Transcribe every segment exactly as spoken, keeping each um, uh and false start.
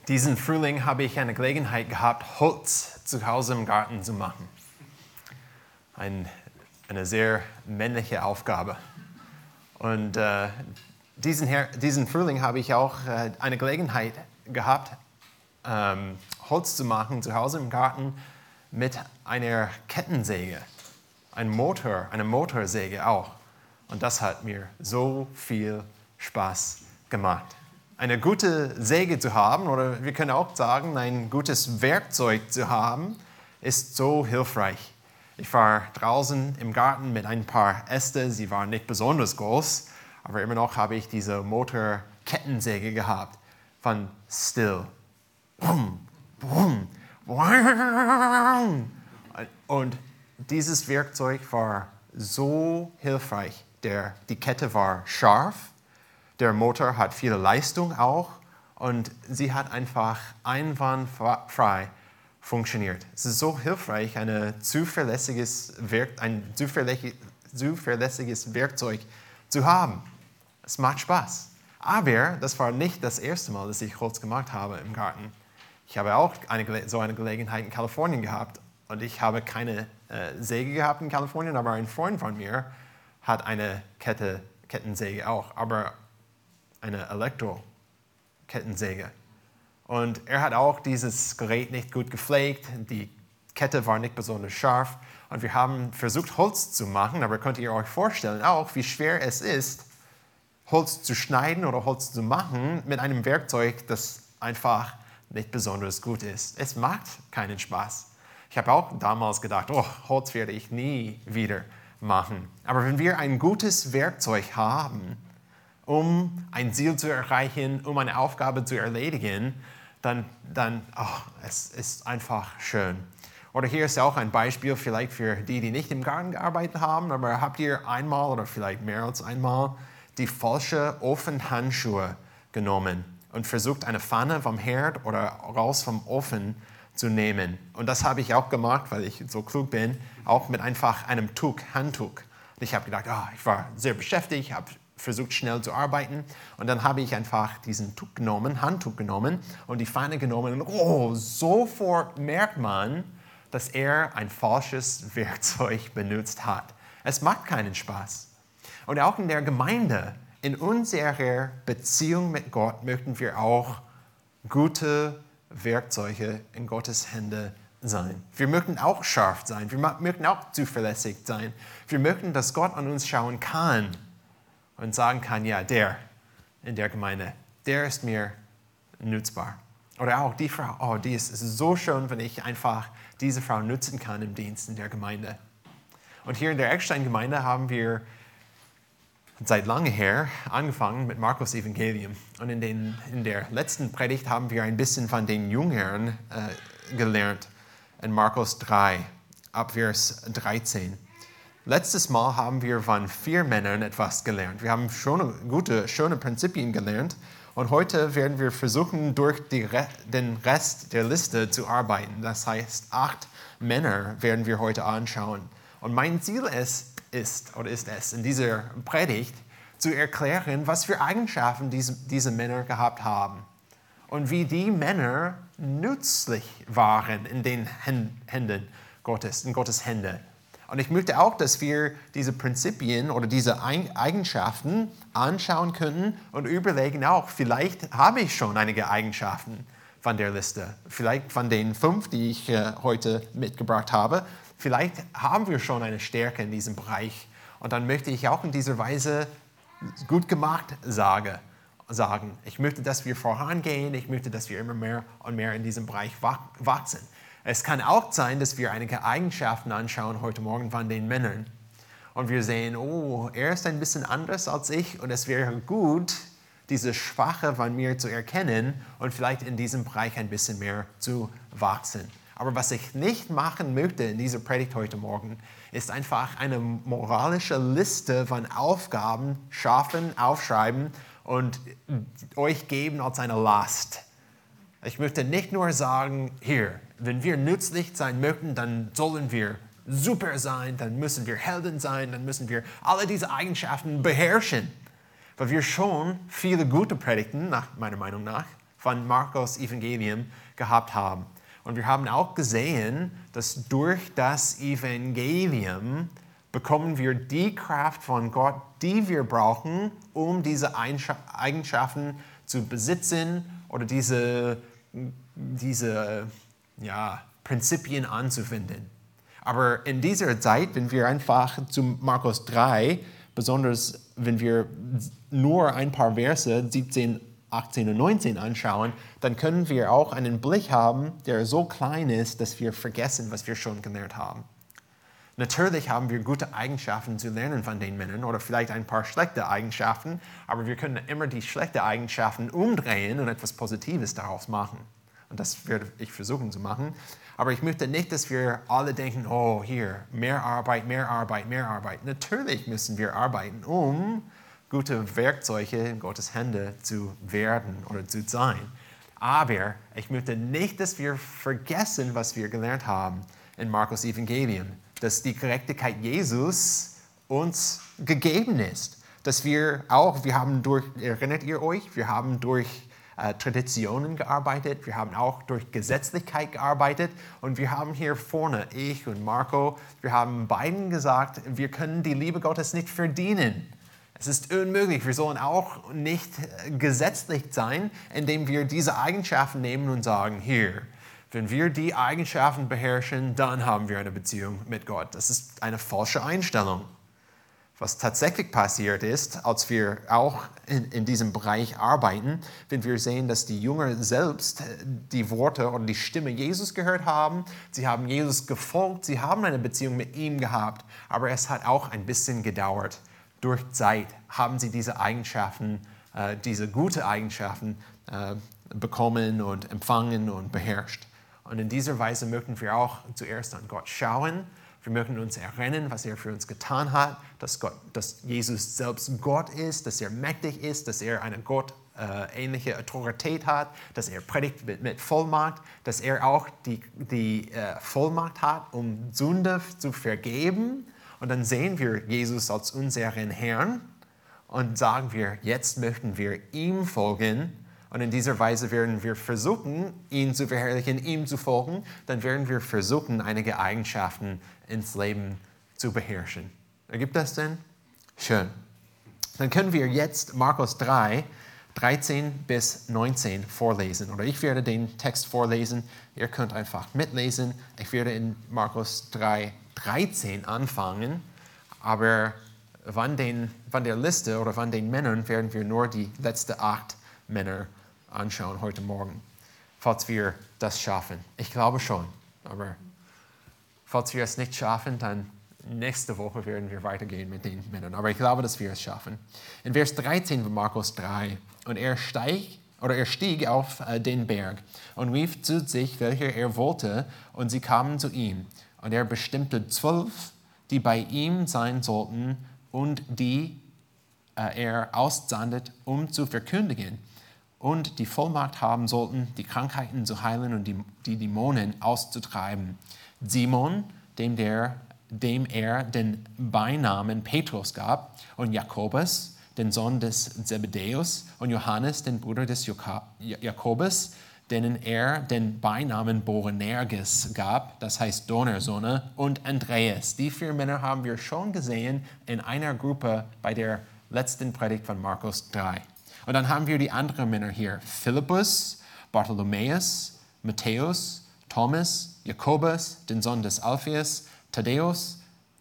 Diesen Frühling habe ich eine Gelegenheit gehabt, Holz zu Hause im Garten zu machen. Ein, eine sehr männliche Aufgabe. Und äh, diesen, Her- diesen Frühling habe ich auch äh, eine Gelegenheit gehabt, ähm, Holz zu machen zu Hause im Garten mit einer Kettensäge, ein Motor, eine Motorsäge auch. Und das hat mir so viel Spaß gemacht. Eine gute Säge zu haben, oder wir können auch sagen, ein gutes Werkzeug zu haben, ist so hilfreich. Ich war draußen im Garten mit ein paar Äste, sie waren nicht besonders groß, aber immer noch habe ich diese Motorkettensäge gehabt von Stihl. Und dieses Werkzeug war so hilfreich. Der, die Kette war scharf, der Motor hat viel Leistung auch und sie hat einfach einwandfrei funktioniert. Es ist so hilfreich, eine zuverlässiges Werk, ein zuverlässig, zuverlässiges Werkzeug zu haben. Es macht Spaß. Aber das war nicht das erste Mal, dass ich Holz gemacht habe im Garten. Ich habe auch eine, so eine Gelegenheit in Kalifornien gehabt und ich habe keine äh, Säge gehabt in Kalifornien, aber ein Freund von mir hat eine Kette, Kettensäge auch, aber eine Elektro-Kettensäge. Und er hat auch dieses Gerät nicht gut gepflegt, die Kette war nicht besonders scharf und wir haben versucht Holz zu machen, aber könnt ihr euch vorstellen auch, wie schwer es ist, Holz zu schneiden oder Holz zu machen mit einem Werkzeug, das einfach nicht besonders gut ist. Es macht keinen Spaß. Ich habe auch damals gedacht, oh, Holz werde ich nie wieder machen. Aber wenn wir ein gutes Werkzeug haben, um ein Ziel zu erreichen, um eine Aufgabe zu erledigen, dann, dann oh, es ist einfach schön. Oder hier ist auch ein Beispiel vielleicht für die, die nicht im Garten gearbeitet haben, aber habt ihr einmal oder vielleicht mehr als einmal die falsche Ofenhandschuhe genommen und versucht, eine Pfanne vom Herd oder raus vom Ofen zu nehmen. Und das habe ich auch gemacht, weil ich so klug bin, auch mit einfach einem Tuch, Handtuch. Und ich habe gedacht, oh, ich war sehr beschäftigt, habe versucht schnell zu arbeiten und dann habe ich einfach diesen Tuch genommen, Handtuch genommen und die Pfanne genommen und oh, sofort merkt man, dass er ein falsches Werkzeug benutzt hat. Es macht keinen Spaß. Und auch in der Gemeinde, in unserer Beziehung mit Gott möchten wir auch gute Werkzeuge in Gottes Hände sein. Wir möchten auch scharf sein, wir möchten auch zuverlässig sein. Wir möchten, dass Gott an uns schauen kann und sagen kann, ja, der in der Gemeinde, der ist mir nutzbar. Oder auch die Frau, oh, die ist, es ist so schön, wenn ich einfach diese Frau nutzen kann im Dienst in der Gemeinde. Und hier in der Eckstein-Gemeinde haben wir seit langem her angefangen mit Markus Evangelium. Und in, den, in der letzten Predigt haben wir ein bisschen von den Jüngern äh, gelernt in Markus drei, ab Vers dreizehn. Letztes Mal haben wir von vier Männern etwas gelernt. Wir haben schon gute, schöne Prinzipien gelernt. Und heute werden wir versuchen, durch die Re- den Rest der Liste zu arbeiten. Das heißt, acht Männer werden wir heute anschauen. Und mein Ziel ist, ist, oder ist es, in dieser Predigt zu erklären, was für Eigenschaften diese, diese Männer gehabt haben. Und wie die Männer nützlich waren in den Händen Gottes, in Gottes Hände. Und ich möchte auch, dass wir diese Prinzipien oder diese Eigenschaften anschauen können und überlegen auch, vielleicht habe ich schon einige Eigenschaften von der Liste. Vielleicht von den fünf, die ich äh, heute mitgebracht habe. Vielleicht haben wir schon eine Stärke in diesem Bereich. Und dann möchte ich auch in dieser Weise gut gemacht sage, sagen. Ich möchte, dass wir vorangehen. Ich möchte, dass wir immer mehr und mehr in diesem Bereich wachsen. Es kann auch sein, dass wir einige Eigenschaften anschauen heute Morgen von den Männern. Und wir sehen, oh, er ist ein bisschen anders als ich und es wäre gut, diese Schwache von mir zu erkennen und vielleicht in diesem Bereich ein bisschen mehr zu wachsen. Aber was ich nicht machen möchte in dieser Predigt heute Morgen, ist einfach eine moralische Liste von Aufgaben schaffen, aufschreiben und euch geben als eine Last. Ich möchte nicht nur sagen, hier, wenn wir nützlich sein möchten, dann sollen wir super sein, dann müssen wir Helden sein, dann müssen wir alle diese Eigenschaften beherrschen. Weil wir schon viele gute Predigten, nach meiner Meinung nach, von Markus Evangelium gehabt haben. Und wir haben auch gesehen, dass durch das Evangelium bekommen wir die Kraft von Gott, die wir brauchen, um diese Eigenschaften zu besitzen oder diese, diese ja, Prinzipien anzuwenden. Aber in dieser Zeit, wenn wir einfach zu Markus drei, besonders wenn wir nur ein paar Verse, siebzehn, achtzehn und neunzehn anschauen, dann können wir auch einen Blick haben, der so klein ist, dass wir vergessen, was wir schon gelernt haben. Natürlich haben wir gute Eigenschaften zu lernen von den Männern oder vielleicht ein paar schlechte Eigenschaften, aber wir können immer die schlechten Eigenschaften umdrehen und etwas Positives daraus machen. Und das werde ich versuchen zu machen. Aber ich möchte nicht, dass wir alle denken, oh, hier, mehr Arbeit, mehr Arbeit, mehr Arbeit. Natürlich müssen wir arbeiten, um gute Werkzeuge in Gottes Hände zu werden oder zu sein. Aber ich möchte nicht, dass wir vergessen, was wir gelernt haben in Markus Evangelium, dass die Gerechtigkeit Jesus uns gegeben ist. Dass wir auch, wir haben durch, erinnert ihr euch, wir haben durch äh, Traditionen gearbeitet, wir haben auch durch Gesetzlichkeit gearbeitet und wir haben hier vorne, ich und Marco, wir haben beiden gesagt, wir können die Liebe Gottes nicht verdienen. Es ist unmöglich, wir sollen auch nicht gesetzlich sein, indem wir diese Eigenschaften nehmen und sagen, hier, wenn wir die Eigenschaften beherrschen, dann haben wir eine Beziehung mit Gott. Das ist eine falsche Einstellung. Was tatsächlich passiert ist, als wir auch in, in diesem Bereich arbeiten, wenn wir sehen, dass die Jünger selbst die Worte oder die Stimme Jesus gehört haben, sie haben Jesus gefolgt, sie haben eine Beziehung mit ihm gehabt, aber es hat auch ein bisschen gedauert. Durch Zeit haben sie diese Eigenschaften, äh, diese guten Eigenschaften äh, bekommen und empfangen und beherrscht. Und in dieser Weise möchten wir auch zuerst an Gott schauen. Wir möchten uns erinnern, was er für uns getan hat, dass, Gott, dass Jesus selbst Gott ist, dass er mächtig ist, dass er eine gottähnliche Autorität hat, dass er predigt mit, mit Vollmacht, dass er auch die, die äh, Vollmacht hat, um Sünde zu vergeben. Und dann sehen wir Jesus als unseren Herrn und sagen wir, jetzt möchten wir ihm folgen. Und in dieser Weise werden wir versuchen, ihn zu verherrlichen, ihm zu folgen. Dann werden wir versuchen, einige Eigenschaften ins Leben zu beherrschen. Ergibt das denn? Schön. Dann können wir jetzt Markus drei, dreizehn bis neunzehn vorlesen. Oder ich werde den Text vorlesen. Ihr könnt einfach mitlesen. Ich werde in Markus drei, dreizehn anfangen. Aber von, den, von der Liste oder von den Männern werden wir nur die letzten acht Männer anschauen heute Morgen, falls wir das schaffen. Ich glaube schon, aber falls wir es nicht schaffen, dann nächste Woche werden wir weitergehen mit den Männern. Aber ich glaube, dass wir es schaffen. In Vers dreizehn von Markus drei, und er steig, oder er stieg auf äh, den Berg und rief zu sich, welcher er wollte, und sie kamen zu ihm. Und er bestimmte zwölf, die bei ihm sein sollten und die äh, er aussandet, um zu verkündigen und die Vollmacht haben sollten, die Krankheiten zu heilen und die, die Dämonen auszutreiben. Simon, dem, der, dem er den Beinamen Petrus gab, und Jakobus, den Sohn des Zebedäus, und Johannes, den Bruder des Jakobus, denen er den Beinamen Boanerges gab, das heißt Donnersonne, und Andreas. Die vier Männer haben wir schon gesehen in einer Gruppe bei der letzten Predigt von Markus drei. Und dann haben wir die anderen Männer hier. Philippus, Bartholomäus, Matthäus, Thomas, Jakobus, den Sohn des Alphaeus, Thaddäus,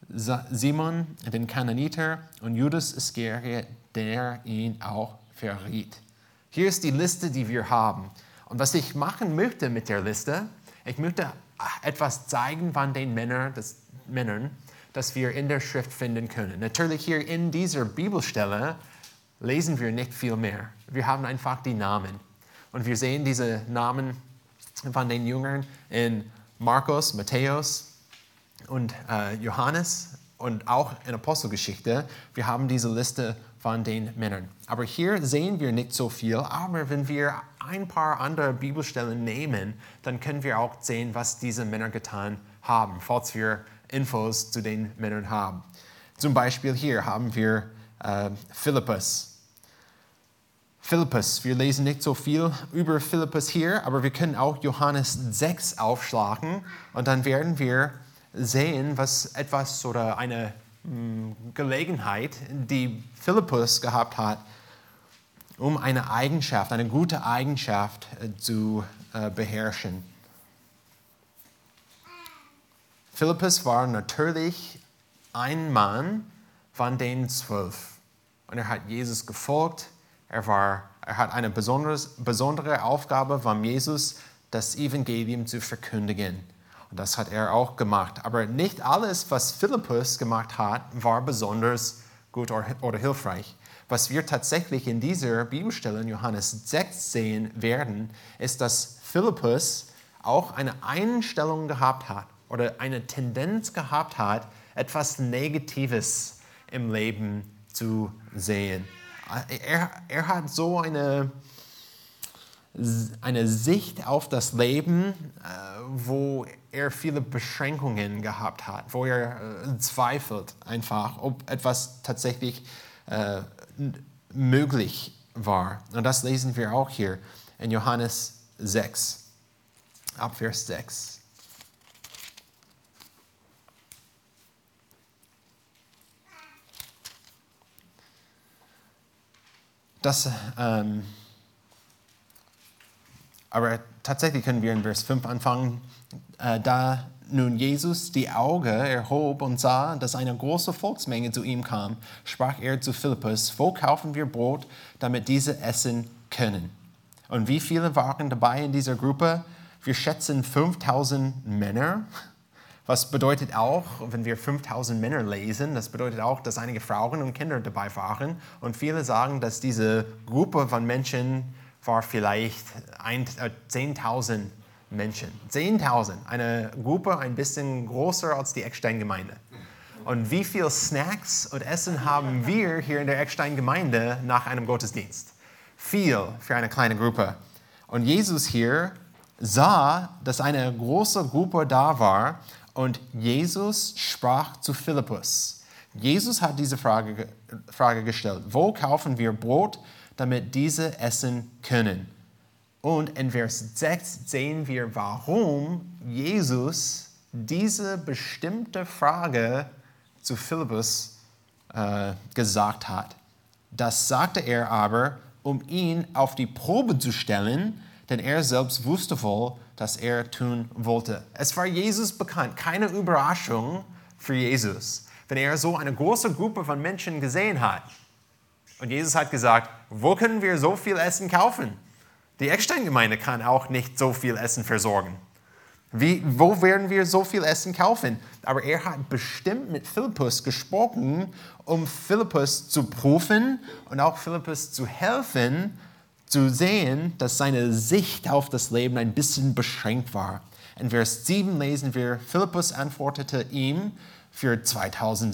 Simon, den Kananiter und Judas Iskariot, der ihn auch verriet. Hier ist die Liste, die wir haben. Und was ich machen möchte mit der Liste, ich möchte etwas zeigen von den Männern, das, Männern, das wir in der Schrift finden können. Natürlich hier in dieser Bibelstelle lesen wir nicht viel mehr. Wir haben einfach die Namen. Und wir sehen diese Namen von den Jüngern in Markus, Matthäus und äh, Johannes und auch in Apostelgeschichte. Wir haben diese Liste von den Männern. Aber hier sehen wir nicht so viel. Aber wenn wir ein paar andere Bibelstellen nehmen, dann können wir auch sehen, was diese Männer getan haben, falls wir Infos zu den Männern haben. Zum Beispiel hier haben wir äh, Philippus. Philippus, wir lesen nicht so viel über Philippus hier, aber wir können auch Johannes sechs aufschlagen und dann werden wir sehen, was etwas oder eine mh, Gelegenheit, die Philippus gehabt hat, um eine Eigenschaft, eine gute Eigenschaft äh, zu äh, beherrschen. Philippus war natürlich ein Mann von den zwölf und er hat Jesus gefolgt. Er, war, er hat eine besondere Aufgabe von Jesus, das Evangelium zu verkündigen. Und das hat er auch gemacht. Aber nicht alles, was Philippus gemacht hat, war besonders gut oder hilfreich. Was wir tatsächlich in dieser Bibelstelle in Johannes sechs sehen werden, ist, dass Philippus auch eine Einstellung gehabt hat oder eine Tendenz gehabt hat, etwas Negatives im Leben zu sehen. Er, er hat so eine, eine Sicht auf das Leben, wo er viele Beschränkungen gehabt hat, wo er zweifelt einfach, ob etwas tatsächlich äh, möglich war. Und das lesen wir auch hier in Johannes sechs, ab Vers sechs. Das, ähm, aber tatsächlich können wir in Vers fünf anfangen. Äh, da nun Jesus die Augen erhob und sah, dass eine große Volksmenge zu ihm kam, sprach er zu Philippus: Wo kaufen wir Brot, damit diese essen können? Und wie viele waren dabei in dieser Gruppe? Wir schätzen fünftausend Männer. Was bedeutet auch, wenn wir fünftausend Männer lesen, das bedeutet auch, dass einige Frauen und Kinder dabei waren. Und viele sagen, dass diese Gruppe von Menschen war vielleicht zehntausend Menschen. zehntausend, eine Gruppe ein bisschen größer als die Eckstein-Gemeinde. Und wie viel Snacks und Essen haben wir hier in der Eckstein-Gemeinde nach einem Gottesdienst? Viel für eine kleine Gruppe. Und Jesus hier sah, dass eine große Gruppe da war. Und Jesus sprach zu Philippus. Jesus hat diese Frage, Frage gestellt: Wo kaufen wir Brot, damit diese essen können? Und in Vers sechs sehen wir, warum Jesus diese bestimmte Frage zu Philippus äh, gesagt hat. Das sagte er aber, um ihn auf die Probe zu stellen, denn er selbst wusste wohl, dass er tun wollte. Es war Jesus bekannt, keine Überraschung für Jesus, wenn er so eine große Gruppe von Menschen gesehen hat. Und Jesus hat gesagt: Wo können wir so viel Essen kaufen? Die Eckstein-Gemeinde kann auch nicht so viel Essen versorgen. Wie, wo werden wir so viel Essen kaufen? Aber er hat bestimmt mit Philippus gesprochen, um Philippus zu prüfen und auch Philippus zu helfen, zu sehen, dass seine Sicht auf das Leben ein bisschen beschränkt war. In Vers sieben lesen wir: Philippus antwortete ihm: Für zweitausend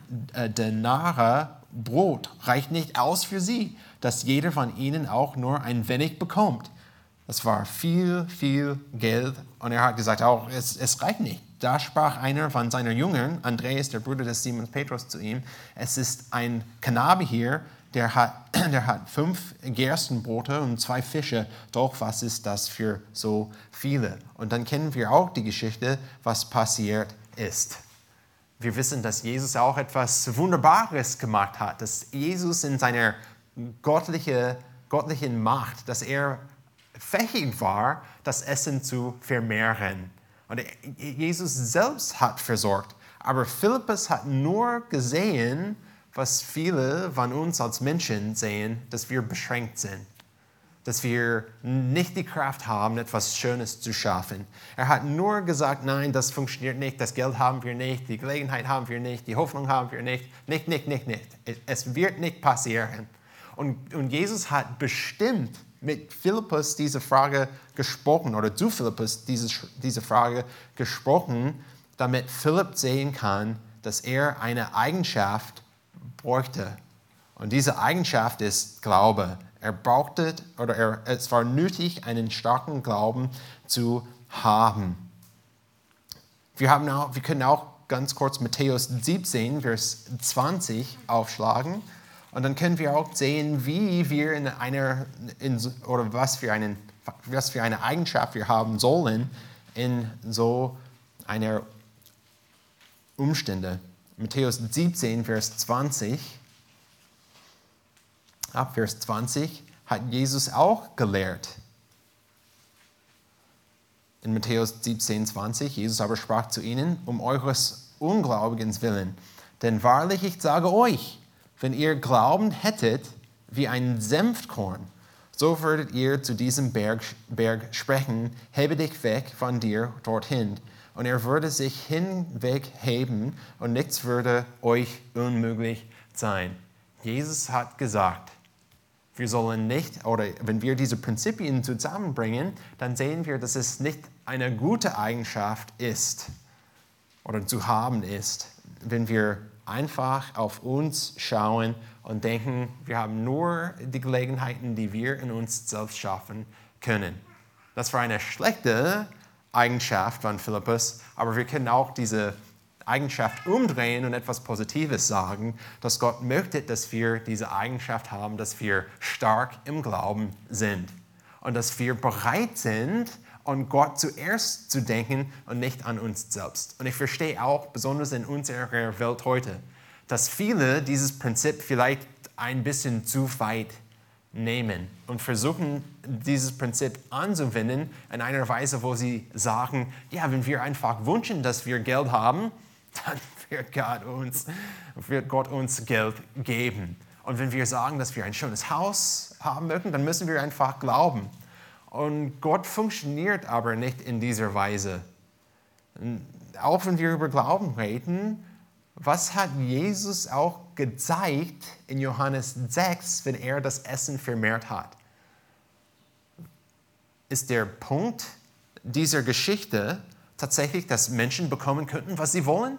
Denare Brot reicht nicht aus für sie, dass jeder von ihnen auch nur ein wenig bekommt. Das war viel, viel Geld. Und er hat gesagt, auch, es, es reicht nicht. Da sprach einer von seinen Jüngern, Andreas, der Bruder des Simon Petrus, zu ihm: Es ist ein Knabe hier, Der hat, der hat fünf Gerstenbrote und zwei Fische. Doch was ist das für so viele? Und dann kennen wir auch die Geschichte, was passiert ist. Wir wissen, dass Jesus auch etwas Wunderbares gemacht hat. Dass Jesus in seiner göttliche, göttlichen Macht, dass er fähig war, das Essen zu vermehren. Und Jesus selbst hat versorgt. Aber Philippus hat nur gesehen, was viele von uns als Menschen sehen, dass wir beschränkt sind. Dass wir nicht die Kraft haben, etwas Schönes zu schaffen. Er hat nur gesagt, nein, das funktioniert nicht, das Geld haben wir nicht, die Gelegenheit haben wir nicht, die Hoffnung haben wir nicht. Nicht, nicht, nicht, nicht. Es wird nicht passieren. Und, und Jesus hat bestimmt mit Philippus diese Frage gesprochen, oder zu Philippus diese, diese Frage gesprochen, damit Philipp sehen kann, dass er eine Eigenschaft bräuchte. Und diese Eigenschaft ist Glaube. Er brauchte, oder er, es war nötig, einen starken Glauben zu haben. Wir, haben auch, wir können auch ganz kurz Matthäus siebzehn, Vers zwanzig aufschlagen. Und dann können wir auch sehen, wie wir in einer, in, oder was für, einen, was für eine Eigenschaft wir haben sollen in so einer Umstände. Matthäus siebzehn, Vers zwanzig. Ab Vers zwanzig hat Jesus auch gelehrt. In Matthäus siebzehn, zwanzig, Jesus aber sprach zu ihnen, um eures Ungläubigens willen. Denn wahrlich, ich sage euch, wenn ihr Glauben hättet wie ein Senfkorn, so würdet ihr zu diesem Berg, Berg sprechen, hebe dich weg von dir dorthin. Und er würde sich hinwegheben und nichts würde euch unmöglich sein. Jesus hat gesagt, wir sollen nicht, oder wenn wir diese Prinzipien zusammenbringen, dann sehen wir, dass es nicht eine gute Eigenschaft ist oder zu haben ist, wenn wir einfach auf uns schauen und denken, wir haben nur die Gelegenheiten, die wir in uns selbst schaffen können. Das war eine schlechte Eigenschaft von Philippus, aber wir können auch diese Eigenschaft umdrehen und etwas Positives sagen, dass Gott möchte, dass wir diese Eigenschaft haben, dass wir stark im Glauben sind und dass wir bereit sind, an Gott zuerst zu denken und nicht an uns selbst. Und ich verstehe auch, besonders in unserer Welt heute, dass viele dieses Prinzip vielleicht ein bisschen zu weit nehmen und versuchen, dieses Prinzip anzuwenden in einer Weise, wo sie sagen, ja, wenn wir einfach wünschen, dass wir Geld haben, dann wird Gott uns, wird Gott uns Geld geben. Und wenn wir sagen, dass wir ein schönes Haus haben möchten, dann müssen wir einfach glauben. Und Gott funktioniert aber nicht in dieser Weise. Auch wenn wir über Glauben reden, was hat Jesus auch gezeigt in Johannes sechs, wenn er das Essen vermehrt hat? Ist der Punkt dieser Geschichte tatsächlich, dass Menschen bekommen könnten, was sie wollen?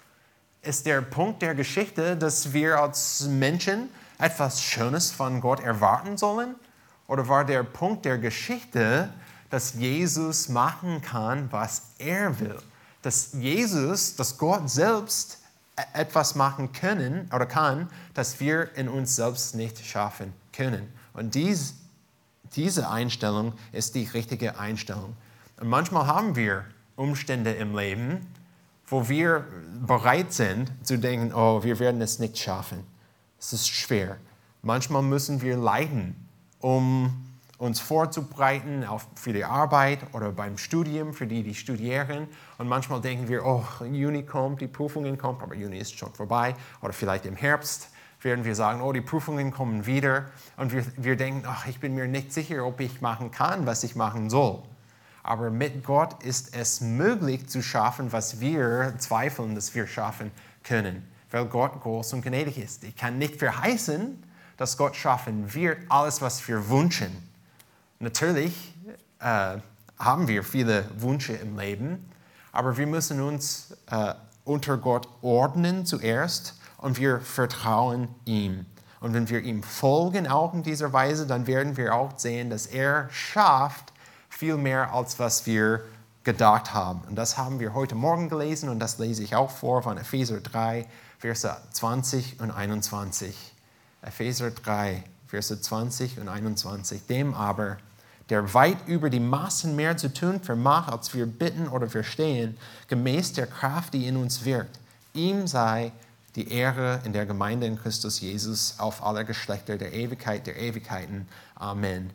Ist der Punkt der Geschichte, dass wir als Menschen etwas Schönes von Gott erwarten sollen? Oder war der Punkt der Geschichte, dass Jesus machen kann, was er will? Dass Jesus, dass Gott selbst etwas machen können oder kann, das wir in uns selbst nicht schaffen können. Und dies, diese Einstellung ist die richtige Einstellung. Und manchmal haben wir Umstände im Leben, wo wir bereit sind zu denken, oh, wir werden es nicht schaffen. Es ist schwer. Manchmal müssen wir leiden, um uns vorzubereiten auf, für die Arbeit oder beim Studium, für die, die studieren. Und manchmal denken wir, oh, Juni kommt, die Prüfungen kommen, aber Juni ist schon vorbei. Oder vielleicht im Herbst werden wir sagen, oh, die Prüfungen kommen wieder. Und wir, wir denken, ach, ich bin mir nicht sicher, ob ich machen kann, was ich machen soll. Aber mit Gott ist es möglich zu schaffen, was wir zweifeln, dass wir schaffen können, weil Gott groß und gnädig ist. Ich kann nicht verheißen, dass Gott schaffen wird, alles, was wir wünschen. Natürlich äh, haben wir viele Wünsche im Leben, aber wir müssen uns äh, unter Gott ordnen zuerst und wir vertrauen ihm. Und wenn wir ihm folgen, auch in dieser Weise, dann werden wir auch sehen, dass er schafft viel mehr, als was wir gedacht haben. Und das haben wir heute Morgen gelesen und das lese ich auch vor von Epheser drei, Verse zwanzig und einundzwanzig. Epheser drei, Verse zwanzig und einundzwanzig. Dem aber, der weit über die Maßen mehr zu tun vermag, als wir bitten oder verstehen, gemäß der Kraft, die in uns wirkt. Ihm sei die Ehre in der Gemeinde in Christus Jesus auf alle Geschlechter der Ewigkeit der Ewigkeiten. Amen.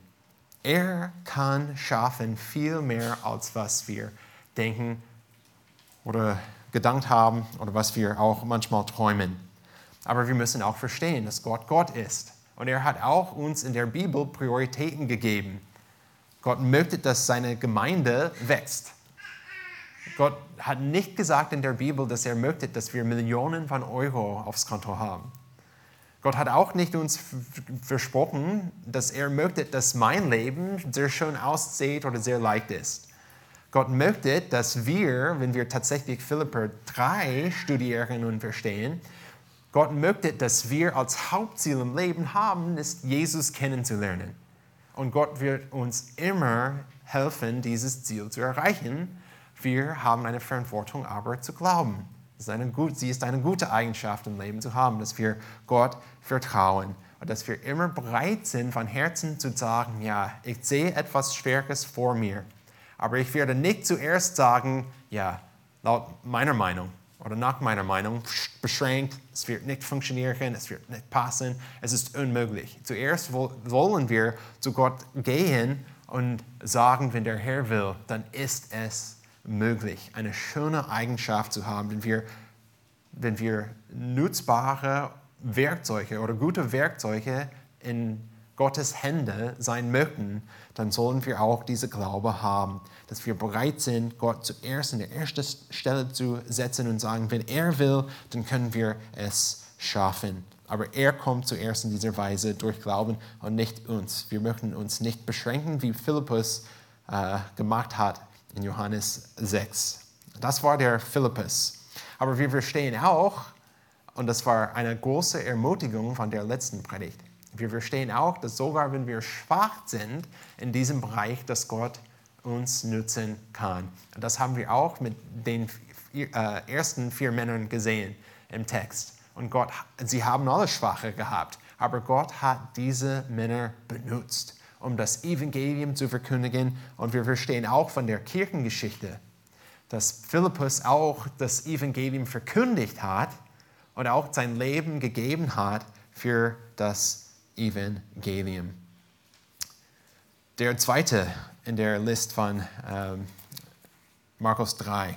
Er kann schaffen viel mehr, als was wir denken oder gedacht haben oder was wir auch manchmal träumen. Aber wir müssen auch verstehen, dass Gott Gott ist. Und er hat auch uns in der Bibel Prioritäten gegeben. Gott möchte, dass seine Gemeinde wächst. Gott hat nicht gesagt in der Bibel, dass er möchte, dass wir Millionen von Euro aufs Konto haben. Gott hat auch nicht uns versprochen, dass er möchte, dass mein Leben sehr schön aussieht oder sehr leicht ist. Gott möchte, dass wir, wenn wir tatsächlich Philipper drei studieren und verstehen, Gott möchte, dass wir als Hauptziel im Leben haben, ist Jesus kennenzulernen. Und Gott wird uns immer helfen, dieses Ziel zu erreichen. Wir haben eine Verantwortung, aber zu glauben. Das ist eine gut, sie ist eine gute Eigenschaft im Leben zu haben, dass wir Gott vertrauen und dass wir immer bereit sind, von Herzen zu sagen, ja, ich sehe etwas Schweres vor mir, aber ich werde nicht zuerst sagen, ja, laut meiner Meinung oder nach meiner Meinung, beschränkt, es wird nicht funktionieren, es wird nicht passen, es ist unmöglich. Zuerst wollen wir zu Gott gehen und sagen, wenn der Herr will, dann ist es möglich, eine schöne Eigenschaft zu haben, wenn wir, wenn wir nutzbare Werkzeuge oder gute Werkzeuge in Gottes Hände sein möchten, dann sollen wir auch diese Glaube haben, dass wir bereit sind, Gott zuerst in der ersten Stelle zu setzen und sagen, wenn er will, dann können wir es schaffen. Aber er kommt zuerst in dieser Weise durch Glauben und nicht uns. Wir möchten uns nicht beschränken, wie Philippus äh, gemacht hat in Johannes sechs. Das war der Philippus. Aber wir verstehen auch, und das war eine große Ermutigung von der letzten Predigt, wir verstehen auch, dass sogar wenn wir schwach sind in diesem Bereich, dass Gott uns nutzen kann. Und das haben wir auch mit den vier, äh, ersten vier Männern gesehen im Text. Und Gott, sie haben alle Schwache gehabt, aber Gott hat diese Männer benutzt, um das Evangelium zu verkündigen. Und wir verstehen auch von der Kirchengeschichte, dass Philippus auch das Evangelium verkündigt hat und auch sein Leben gegeben hat für das Evangelium. Der zweite in der Liste von ähm, Markus drei.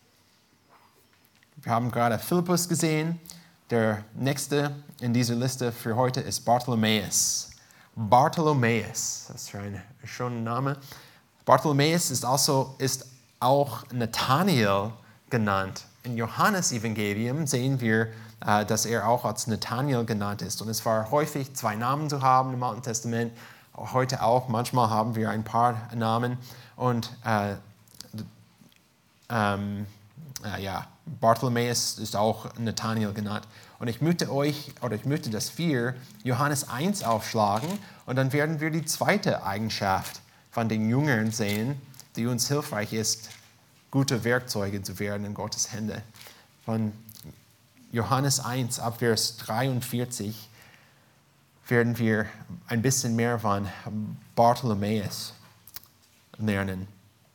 Wir haben gerade Philippus gesehen. Der nächste in dieser Liste für heute ist Bartholomäus. Bartholomäus, das ist schon ein schöner Name. Bartholomäus ist, also, ist auch Nathanael genannt. In Johannes Evangelium sehen wir, äh, dass er auch als Nathanael genannt ist. Und es war häufig, zwei Namen zu haben im Alten Testament. Heute auch, manchmal haben wir ein paar Namen. Und äh, ähm, äh, ja, Bartholomäus ist auch Nathanael genannt. Und ich möchte euch, oder ich möchte, dass wir Johannes eins aufschlagen und dann werden wir die zweite Eigenschaft von den Jüngern sehen, die uns hilfreich ist, gute Werkzeuge zu werden in Gottes Hände. Von Johannes eins ab Vers dreiundvierzig werden wir ein bisschen mehr von Bartholomäus lernen.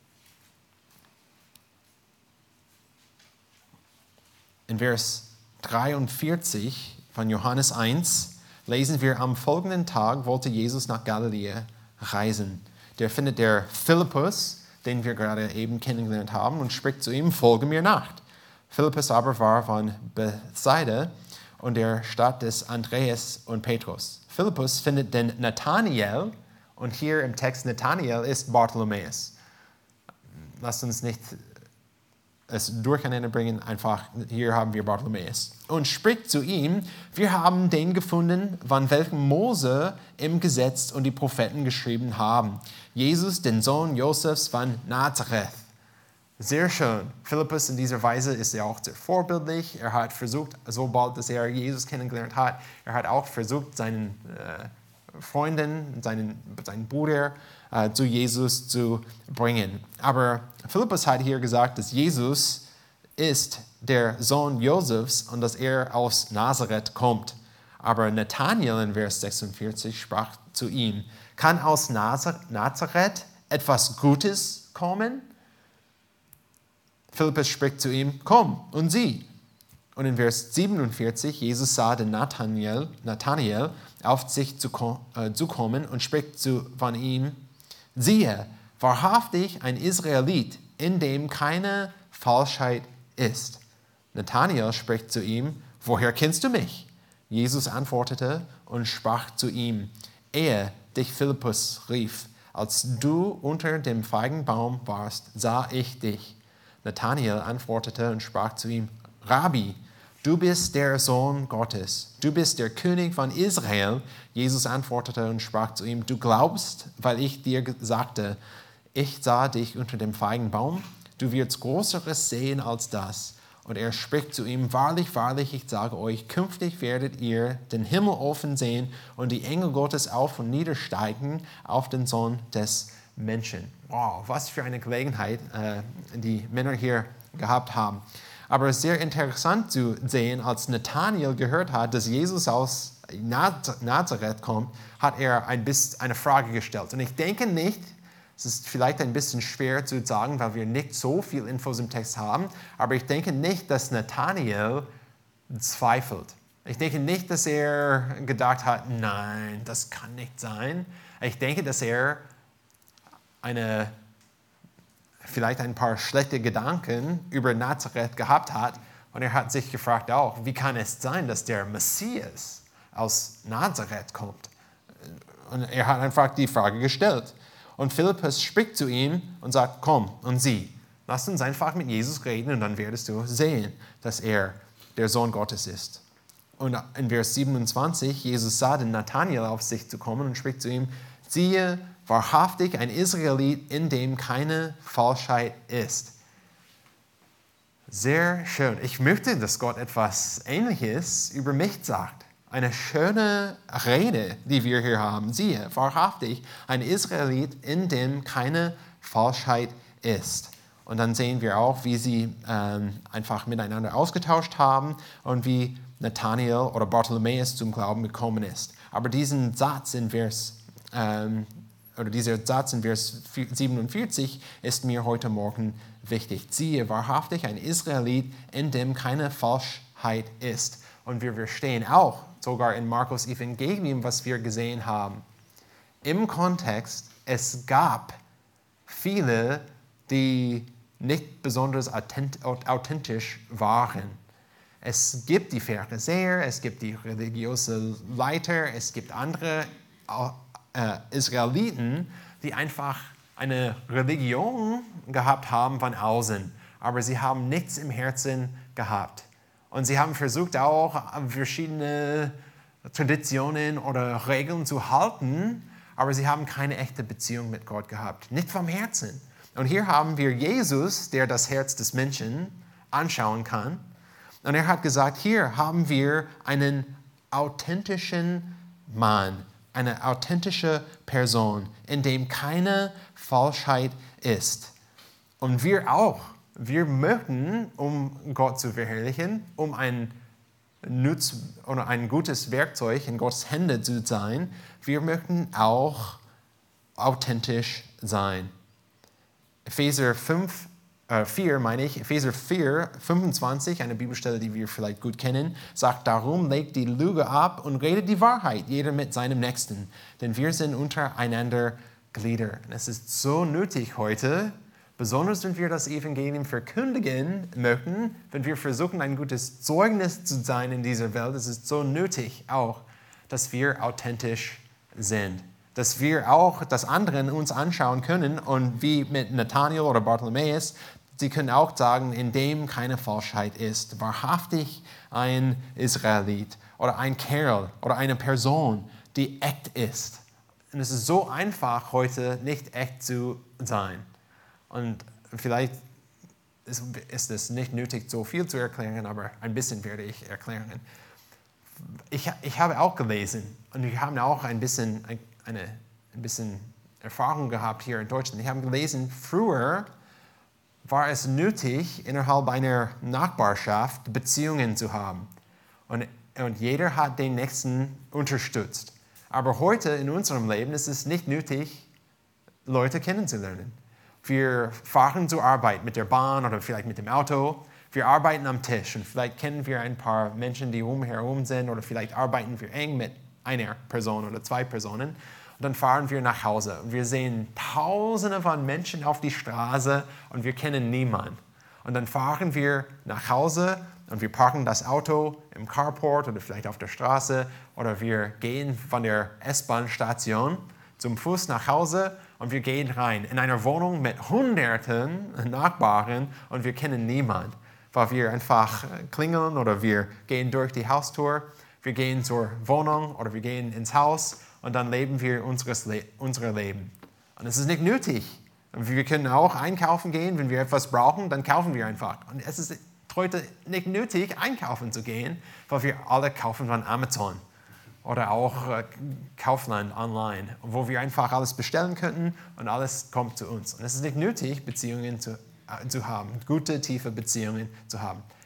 In Vers dreiundvierzig von Johannes eins lesen wir, am folgenden Tag wollte Jesus nach Galiläa reisen. Der findet der Philippus, den wir gerade eben kennengelernt haben, und spricht zu ihm, folge mir nach. Philippus aber war von Bethsaida und der Stadt des Andreas und Petrus. Philippus findet den Nathanael, und hier im Text Nathanael ist Bartholomäus. Lasst uns nicht es durcheinander bringen, einfach, hier haben wir Bartholomäus. Und spricht zu ihm, wir haben den gefunden, von welchem Mose im Gesetz und die Propheten geschrieben haben. Jesus, den Sohn Josefs von Nazareth. Sehr schön. Philippus in dieser Weise ist ja auch sehr vorbildlich. Er hat versucht, sobald dass er Jesus kennengelernt hat, er hat auch versucht, seinen äh, Freunden, seinen, seinen Bruder äh, zu Jesus zu bringen. Aber Philippus hat hier gesagt, dass Jesus ist der Sohn Josefs und dass er aus Nazareth kommt. Aber Nathanael in Vers sechsundvierzig sprach zu ihm, kann aus Nazareth etwas Gutes kommen? Philippus spricht zu ihm, komm und sieh. Und in Vers siebenundvierzig, Jesus sah den Nathanael, Nathanael auf sich zu, äh, zukommen und spricht zu, von ihm, siehe, wahrhaftig ein Israelit, in dem keine Falschheit ist. Nathanael spricht zu ihm, woher kennst du mich? Jesus antwortete und sprach zu ihm, ehe dich Philippus rief, als du unter dem Feigenbaum warst, sah ich dich. Nathanael antwortete und sprach zu ihm, Rabbi, du bist der Sohn Gottes, du bist der König von Israel. Jesus antwortete und sprach zu ihm, du glaubst, weil ich dir sagte, ich sah dich unter dem Feigenbaum, du wirst Größeres sehen als das. Und er spricht zu ihm, wahrlich, wahrlich, ich sage euch, künftig werdet ihr den Himmel offen sehen und die Engel Gottes auf und niedersteigen auf den Sohn des Menschen. Wow, was für eine Gelegenheit äh, die Männer hier gehabt haben. Aber es ist sehr interessant zu sehen, als Nathanael gehört hat, dass Jesus aus Nazareth kommt, hat er ein bisschen eine Frage gestellt. Und ich denke nicht, es ist vielleicht ein bisschen schwer zu sagen, weil wir nicht so viel Infos im Text haben, aber ich denke nicht, dass Nathanael zweifelt. Ich denke nicht, dass er gedacht hat, nein, das kann nicht sein. Ich denke, dass er eine, vielleicht ein paar schlechte Gedanken über Nazareth gehabt hat und er hat sich gefragt auch, wie kann es sein, dass der Messias aus Nazareth kommt? Und er hat einfach die Frage gestellt. Und Philippus spricht zu ihm und sagt, komm und sieh, lass uns einfach mit Jesus reden und dann wirst du sehen, dass er der Sohn Gottes ist. Und in Vers siebenundzwanzig, Jesus sah den Nathanael auf sich zu kommen und spricht zu ihm, siehe, wahrhaftig ein Israelit, in dem keine Falschheit ist. Sehr schön. Ich möchte, dass Gott etwas Ähnliches über mich sagt. Eine schöne Rede, die wir hier haben. Siehe, wahrhaftig ein Israelit, in dem keine Falschheit ist. Und dann sehen wir auch, wie sie ähm, einfach miteinander ausgetauscht haben und wie Nathanael oder Bartholomäus zum Glauben gekommen ist. Aber diesen Satz in Vers, ähm, oder dieser Satz in Vers siebenundvierzig ist mir heute Morgen wichtig. Siehe, wahrhaftig ein Israelit, in dem keine Falschheit ist. Und wir verstehen auch, sogar in Markus Evangelium, was wir gesehen haben. Im Kontext, es gab viele, die nicht besonders authentisch waren. Es gibt die Pharisäer, es gibt die religiösen Leiter, es gibt andere äh, Israeliten, die einfach eine Religion gehabt haben von außen, aber sie haben nichts im Herzen gehabt. Und sie haben versucht auch verschiedene Traditionen oder Regeln zu halten, aber sie haben keine echte Beziehung mit Gott gehabt, nicht vom Herzen. Und hier haben wir Jesus, der das Herz des Menschen anschauen kann. Und er hat gesagt, hier haben wir einen authentischen Mann, eine authentische Person, in dem keine Falschheit ist. Und wir auch. Wir möchten, um Gott zu verherrlichen, um ein, Nutz, oder ein gutes Werkzeug in Gottes Hände zu sein, wir möchten auch authentisch sein. Epheser fünf, äh, vier, meine ich, Epheser vier, fünfundzwanzig, eine Bibelstelle, die wir vielleicht gut kennen, sagt, darum legt die Lüge ab und redet die Wahrheit, jeder mit seinem Nächsten, denn wir sind untereinander Glieder. Und es ist so nötig heute, besonders wenn wir das Evangelium verkündigen möchten, wenn wir versuchen, ein gutes Zeugnis zu sein in dieser Welt, es ist so nötig auch, dass wir authentisch sind. Dass wir auch das anderen uns anschauen können und wie mit Nathanael oder Bartholomäus, sie können auch sagen, in dem keine Falschheit ist. Wahrhaftig ein Israelit oder ein Kerl oder eine Person, die echt ist. Und es ist so einfach, heute nicht echt zu sein. Und vielleicht ist es nicht nötig, so viel zu erklären, aber ein bisschen werde ich erklären. Ich, ich habe auch gelesen und wir haben auch ein bisschen, eine, ein bisschen Erfahrung gehabt hier in Deutschland. Ich habe gelesen, früher war es nötig, innerhalb einer Nachbarschaft Beziehungen zu haben. Und, und jeder hat den Nächsten unterstützt. Aber heute in unserem Leben ist es nicht nötig, Leute kennenzulernen. Wir fahren zur Arbeit mit der Bahn oder vielleicht mit dem Auto. Wir arbeiten am Tisch und vielleicht kennen wir ein paar Menschen, die umherum sind oder vielleicht arbeiten wir eng mit einer Person oder zwei Personen. Und dann fahren wir nach Hause und wir sehen Tausende von Menschen auf die Straße und wir kennen niemanden. Und dann fahren wir nach Hause und wir parken das Auto im Carport oder vielleicht auf der Straße oder wir gehen von der S-Bahn-Station zum Fuß nach Hause und wir gehen rein in eine Wohnung mit hunderten Nachbarn und wir kennen niemanden, weil wir einfach klingeln oder wir gehen durch die Haustür, wir gehen zur Wohnung oder wir gehen ins Haus und dann leben wir unseres Le- unser Leben. Und es ist nicht nötig. Wir können auch einkaufen gehen, wenn wir etwas brauchen, dann kaufen wir einfach. Und es ist heute nicht nötig, einkaufen zu gehen, weil wir alle kaufen von Amazon. Oder auch äh, Kaufland online, wo wir einfach alles bestellen könnten und alles kommt zu uns. Und es ist nicht nötig, Beziehungen zu, äh, zu haben, gute, tiefe Beziehungen zu haben.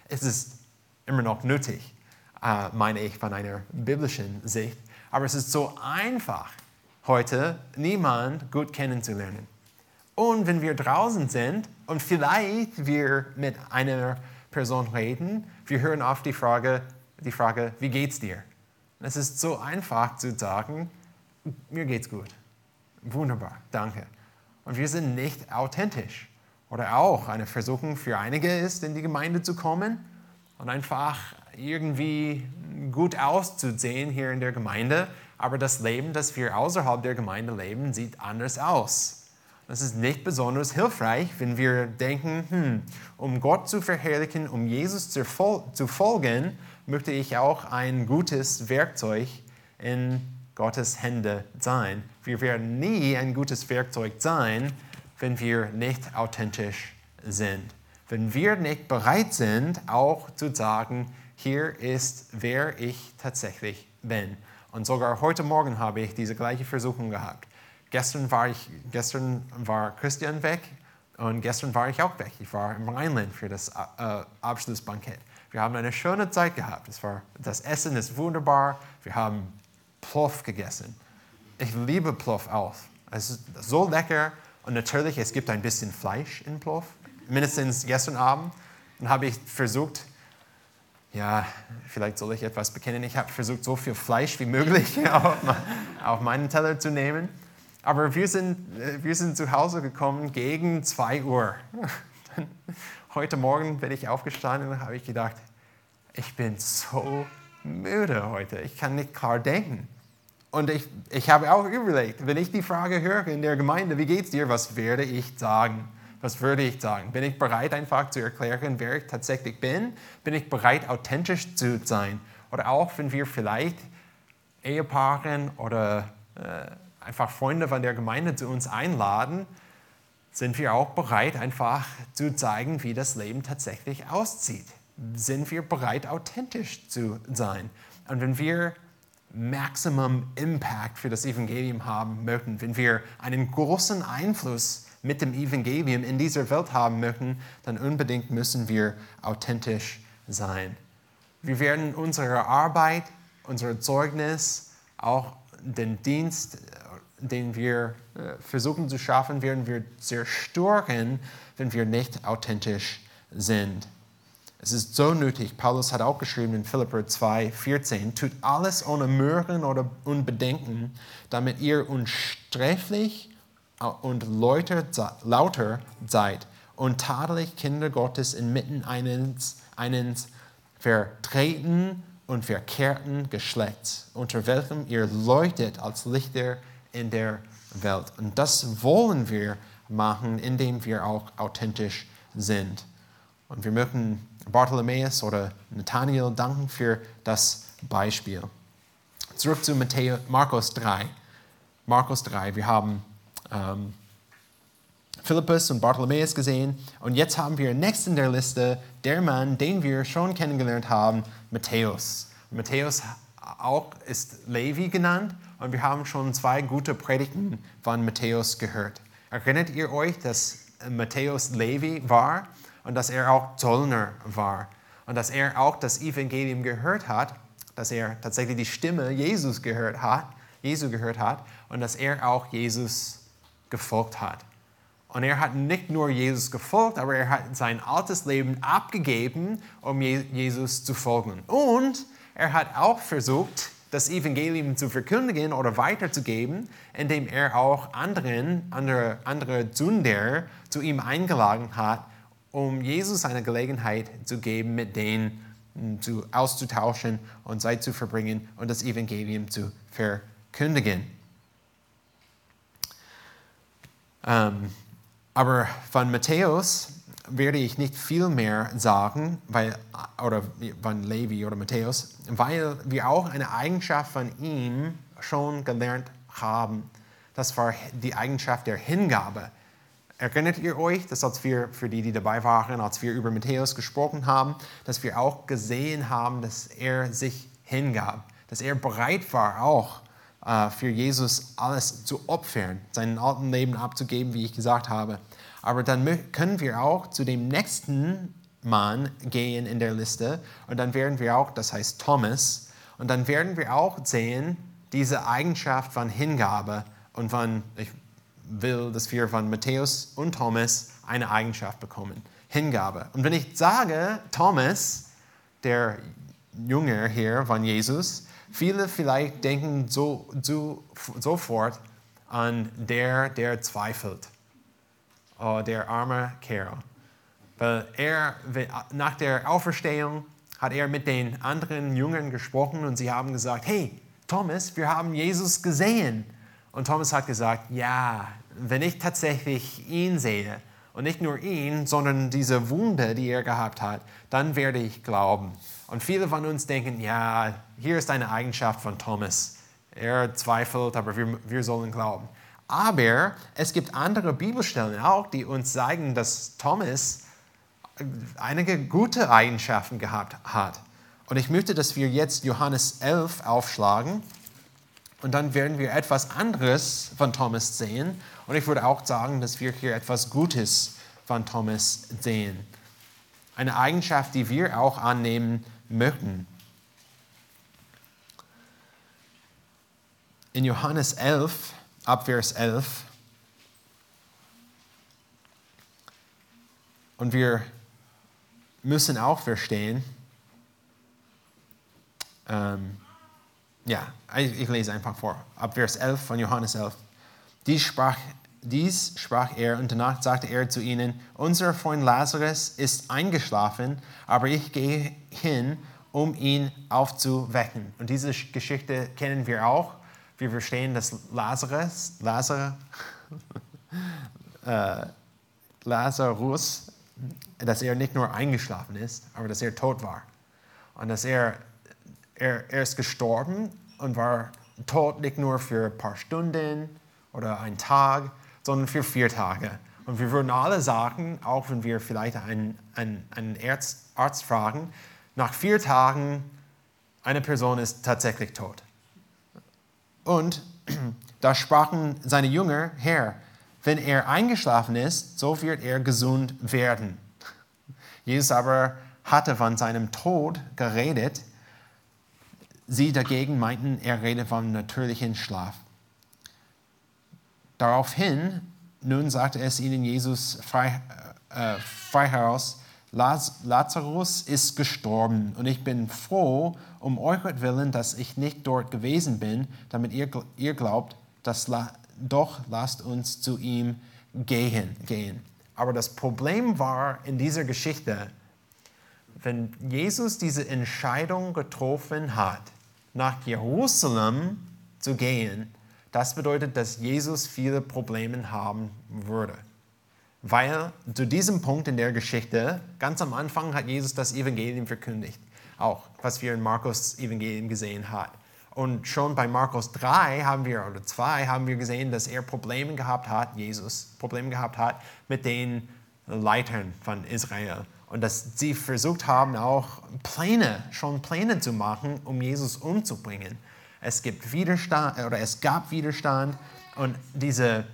Es ist immer noch nötig, äh, meine ich, von einer biblischen Sicht. Aber es ist so einfach, heute niemanden gut kennenzulernen. Und wenn wir draußen sind und vielleicht wir mit einer Person reden, wir hören oft die Frage, die Frage, wie geht's dir? Es ist so einfach zu sagen, mir geht's gut. Wunderbar, danke. Und wir sind nicht authentisch. Oder auch eine Versuchung für einige ist, in die Gemeinde zu kommen und einfach irgendwie gut auszusehen hier in der Gemeinde. Aber das Leben, das wir außerhalb der Gemeinde leben, sieht anders aus. Das ist nicht besonders hilfreich, wenn wir denken, hm, um Gott zu verherrlichen, um Jesus zu, fol- zu folgen, möchte ich auch ein gutes Werkzeug in Gottes Hände sein. Wir werden nie ein gutes Werkzeug sein, wenn wir nicht authentisch sind. Wenn wir nicht bereit sind, auch zu sagen, hier ist, wer ich tatsächlich bin. Und sogar heute Morgen habe ich diese gleiche Versuchung gehabt. Gestern war, ich, gestern war Christian weg und gestern war ich auch weg. Ich war im Rheinland für das äh, Abschlussbankett. Wir haben eine schöne Zeit gehabt. Das, war, das Essen ist wunderbar. Wir haben Plov gegessen. Ich liebe Plov auch. Es ist so lecker und natürlich, es gibt ein bisschen Fleisch in Plov. Mindestens gestern Abend. Dann habe ich versucht, ja, vielleicht soll ich etwas bekennen. Ich habe versucht, so viel Fleisch wie möglich auf, auf meinen Teller zu nehmen. Aber wir sind, wir sind zu Hause gekommen gegen zwei Uhr. Heute Morgen bin ich aufgestanden und habe ich gedacht, ich bin so müde heute. Ich kann nicht klar denken. Und ich, ich habe auch überlegt, wenn ich die Frage höre in der Gemeinde, wie geht's dir, was werde ich sagen? Was würde ich sagen? Bin ich bereit, einfach zu erklären, wer ich tatsächlich bin? Bin ich bereit, authentisch zu sein? Oder auch, wenn wir vielleicht Ehepaaren oder äh, einfach Freunde von der Gemeinde zu uns einladen, sind wir auch bereit, einfach zu zeigen, wie das Leben tatsächlich aussieht. Sind wir bereit, authentisch zu sein? Und wenn wir Maximum Impact für das Evangelium haben möchten, wenn wir einen großen Einfluss mit dem Evangelium in dieser Welt haben möchten, dann unbedingt müssen wir authentisch sein. Wir werden unsere Arbeit, unser Zeugnis, auch den Dienst, den wir versuchen zu schaffen, werden wir zerstören, wenn wir nicht authentisch sind. Es ist so nötig, Paulus hat auch geschrieben in Philipper zwei vierzehn, tut alles ohne Murren oder Unbedenken, damit ihr unsträflich und lauter seid und tadelig Kinder Gottes inmitten eines, eines vertreten und verkehrten Geschlechts, unter welchem ihr leuchtet als Lichter in der Welt. Und das wollen wir machen, indem wir auch authentisch sind. Und wir möchten Bartholomäus oder Nathanael danken für das Beispiel. Zurück zu Matthäus, Markus drei. Markus drei, wir haben ähm, Philippus und Bartholomäus gesehen und jetzt haben wir next in der Liste der Mann, den wir schon kennengelernt haben, Matthäus. Matthäus auch ist Levi genannt und wir haben schon zwei gute Predigten von Matthäus gehört. Erinnert ihr euch, dass Matthäus Levi war? Und dass er auch Zöllner war. Und dass er auch das Evangelium gehört hat, dass er tatsächlich die Stimme Jesus gehört hat, Jesu gehört hat und dass er auch Jesus gefolgt hat. Und er hat nicht nur Jesus gefolgt, aber er hat sein altes Leben abgegeben, um Jesus zu folgen. Und er hat auch versucht, das Evangelium zu verkündigen oder weiterzugeben, indem er auch anderen, andere, andere Sünder zu ihm eingeladen hat, um Jesus eine Gelegenheit zu geben, mit denen zu, auszutauschen und Zeit zu verbringen und das Evangelium zu verkündigen. Ähm, aber von Matthäus werde ich nicht viel mehr sagen, weil, oder von Levi oder Matthäus, weil wir auch eine Eigenschaft von ihm schon gelernt haben. Das war die Eigenschaft der Hingabe. Erinnert ihr euch, dass als wir, für die, die dabei waren, als wir über Matthäus gesprochen haben, dass wir auch gesehen haben, dass er sich hingab, dass er bereit war, auch äh, für Jesus alles zu opfern, sein alten Leben abzugeben, wie ich gesagt habe. Aber dann können wir auch zu dem nächsten Mann gehen in der Liste. Und dann werden wir auch, das heißt Thomas, und dann werden wir auch sehen, diese Eigenschaft von Hingabe und von, ich will, dass wir von Matthäus und Thomas eine Eigenschaft bekommen. Hingabe. Und wenn ich sage, Thomas, der Jünger hier von Jesus, viele vielleicht denken so, so, sofort an der, der zweifelt. Oh, der arme Kerl. Weil er, nach der Auferstehung hat er mit den anderen Jüngern gesprochen und sie haben gesagt, hey, Thomas, wir haben Jesus gesehen. Und Thomas hat gesagt, ja, wenn ich tatsächlich ihn sehe und nicht nur ihn, sondern diese Wunde, die er gehabt hat, dann werde ich glauben. Und viele von uns denken, ja, hier ist eine Eigenschaft von Thomas. Er zweifelt, aber wir, wir sollen glauben. Aber es gibt andere Bibelstellen auch, die uns zeigen, dass Thomas einige gute Eigenschaften gehabt hat. Und ich möchte, dass wir jetzt Johannes elf aufschlagen und dann werden wir etwas anderes von Thomas sehen. Und ich würde auch sagen, dass wir hier etwas Gutes von Thomas sehen. Eine Eigenschaft, die wir auch annehmen möchten. In Johannes elf, ab Vers elf, und wir müssen auch verstehen, ähm, ja, ich, ich lese einfach vor, ab Vers elf von Johannes elf. Dies sprach, dies sprach er und danach sagte er zu ihnen, unser Freund Lazarus ist eingeschlafen, aber ich gehe hin, um ihn aufzuwecken. Und diese Geschichte kennen wir auch. Wir verstehen, dass Lazarus, Lazarus, äh, Lazarus, dass er nicht nur eingeschlafen ist, aber dass er tot war. Und dass er, er, er ist gestorben und war tot nicht nur für ein paar Stunden oder einen Tag, sondern für vier Tage. Und wir würden alle sagen, auch wenn wir vielleicht einen, einen, einen Arzt, Arzt fragen, nach vier Tagen, eine Person ist tatsächlich tot. Und da sprachen seine Jünger, Herr, wenn er eingeschlafen ist, so wird er gesund werden. Jesus aber hatte von seinem Tod geredet. Sie dagegen meinten, er rede vom natürlichen Schlaf. Daraufhin, nun sagte es ihnen Jesus frei, äh, frei heraus, Lazarus ist gestorben und ich bin froh um euretwillen, dass ich nicht dort gewesen bin, damit ihr, ihr glaubt, dass La- doch lasst uns zu ihm gehen, gehen. Aber das Problem war in dieser Geschichte, wenn Jesus diese Entscheidung getroffen hat, nach Jerusalem zu gehen, das bedeutet, dass Jesus viele Probleme haben würde. Weil zu diesem Punkt in der Geschichte, ganz am Anfang hat Jesus das Evangelium verkündigt. Auch, was wir in Markus Evangelium gesehen haben. Und schon bei Markus drei haben wir, oder zwei, haben wir gesehen, dass er Probleme gehabt hat, Jesus Probleme gehabt hat mit den Leitern von Israel. Und dass sie versucht haben, auch Pläne, schon Pläne zu machen, um Jesus umzubringen. Es gibt Widerstand, oder es gab Widerstand und diese,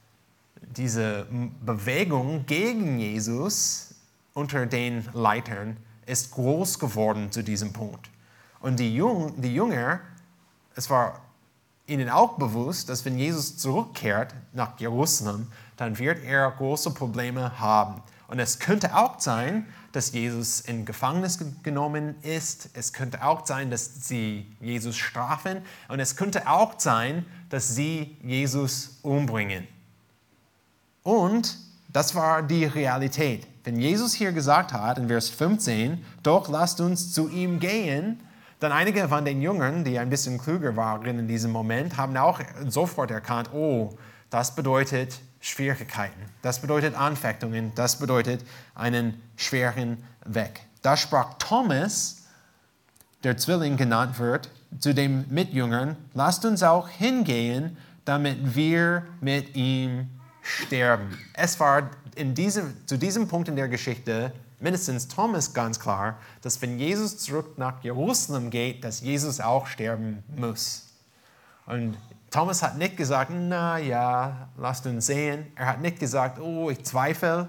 diese Bewegung gegen Jesus unter den Leitern ist groß geworden zu diesem Punkt. Und die, Jung, die Jünger, es war ihnen auch bewusst, dass wenn Jesus zurückkehrt nach Jerusalem, dann wird er große Probleme haben. Und es könnte auch sein, dass Jesus in Gefängnis genommen ist. Es könnte auch sein, dass sie Jesus strafen. Und es könnte auch sein, dass sie Jesus umbringen. Und das war die Realität. Wenn Jesus hier gesagt hat, in Vers fünfzehn, doch lasst uns zu ihm gehen, dann einige von den Jüngern, die ein bisschen klüger waren in diesem Moment, haben auch sofort erkannt, oh, das bedeutet Schwierigkeiten, das bedeutet Anfechtungen, das bedeutet einen schweren Weg. Da sprach Thomas, der Zwilling genannt wird, zu den Mitjüngern, lasst uns auch hingehen, damit wir mit ihm sterben. Es war in diesem, zu diesem Punkt in der Geschichte mindestens Thomas ganz klar, dass wenn Jesus zurück nach Jerusalem geht, dass Jesus auch sterben muss. Und Thomas hat nicht gesagt, na ja, lasst uns sehen. Er hat nicht gesagt, oh, ich zweifle.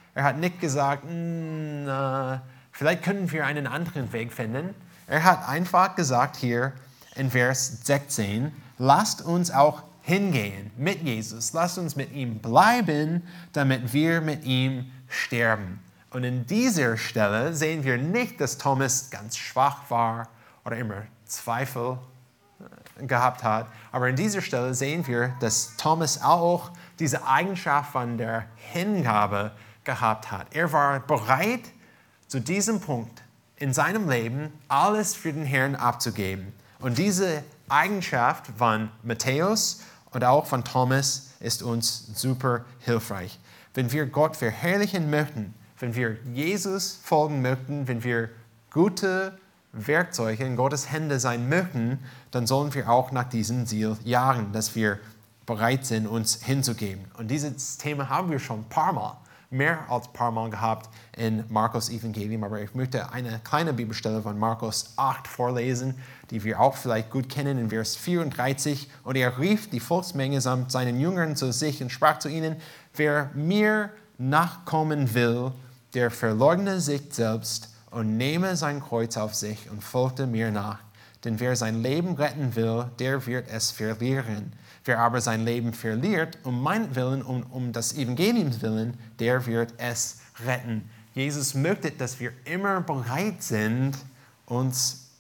Er hat nicht gesagt, äh, vielleicht können wir einen anderen Weg finden. Er hat einfach gesagt hier in Vers sechzehn, lasst uns auch hingehen mit Jesus. Lasst uns mit ihm bleiben, damit wir mit ihm sterben. Und in dieser Stelle sehen wir nicht, dass Thomas ganz schwach war oder immer Zweifel gehabt hat. Aber in dieser Stelle sehen wir, dass Thomas auch diese Eigenschaft von der Hingabe gehabt hat. Er war bereit, zu diesem Punkt in seinem Leben alles für den Herrn abzugeben. Und diese Eigenschaft von Matthäus und auch von Thomas ist uns super hilfreich. Wenn wir Gott verherrlichen möchten, wenn wir Jesus folgen möchten, wenn wir gute Werkzeuge in Gottes Hände sein möchten, dann sollen wir auch nach diesem Ziel jagen, dass wir bereit sind, uns hinzugeben. Und dieses Thema haben wir schon ein paar Mal, mehr als ein paar Mal gehabt in Markus Evangelium. Aber ich möchte eine kleine Bibelstelle von Markus acht vorlesen, die wir auch vielleicht gut kennen, in Vers vierunddreißig. Und er rief die Volksmenge samt seinen Jüngern zu sich und sprach zu ihnen, wer mir nachkommen will, der verleugne sich selbst und nehme sein Kreuz auf sich und folgte mir nach. Denn wer sein Leben retten will, der wird es verlieren. Wer aber sein Leben verliert, um meinetwillen und um des Evangeliums willen, der wird es retten. Jesus möchte, dass wir immer bereit sind, uns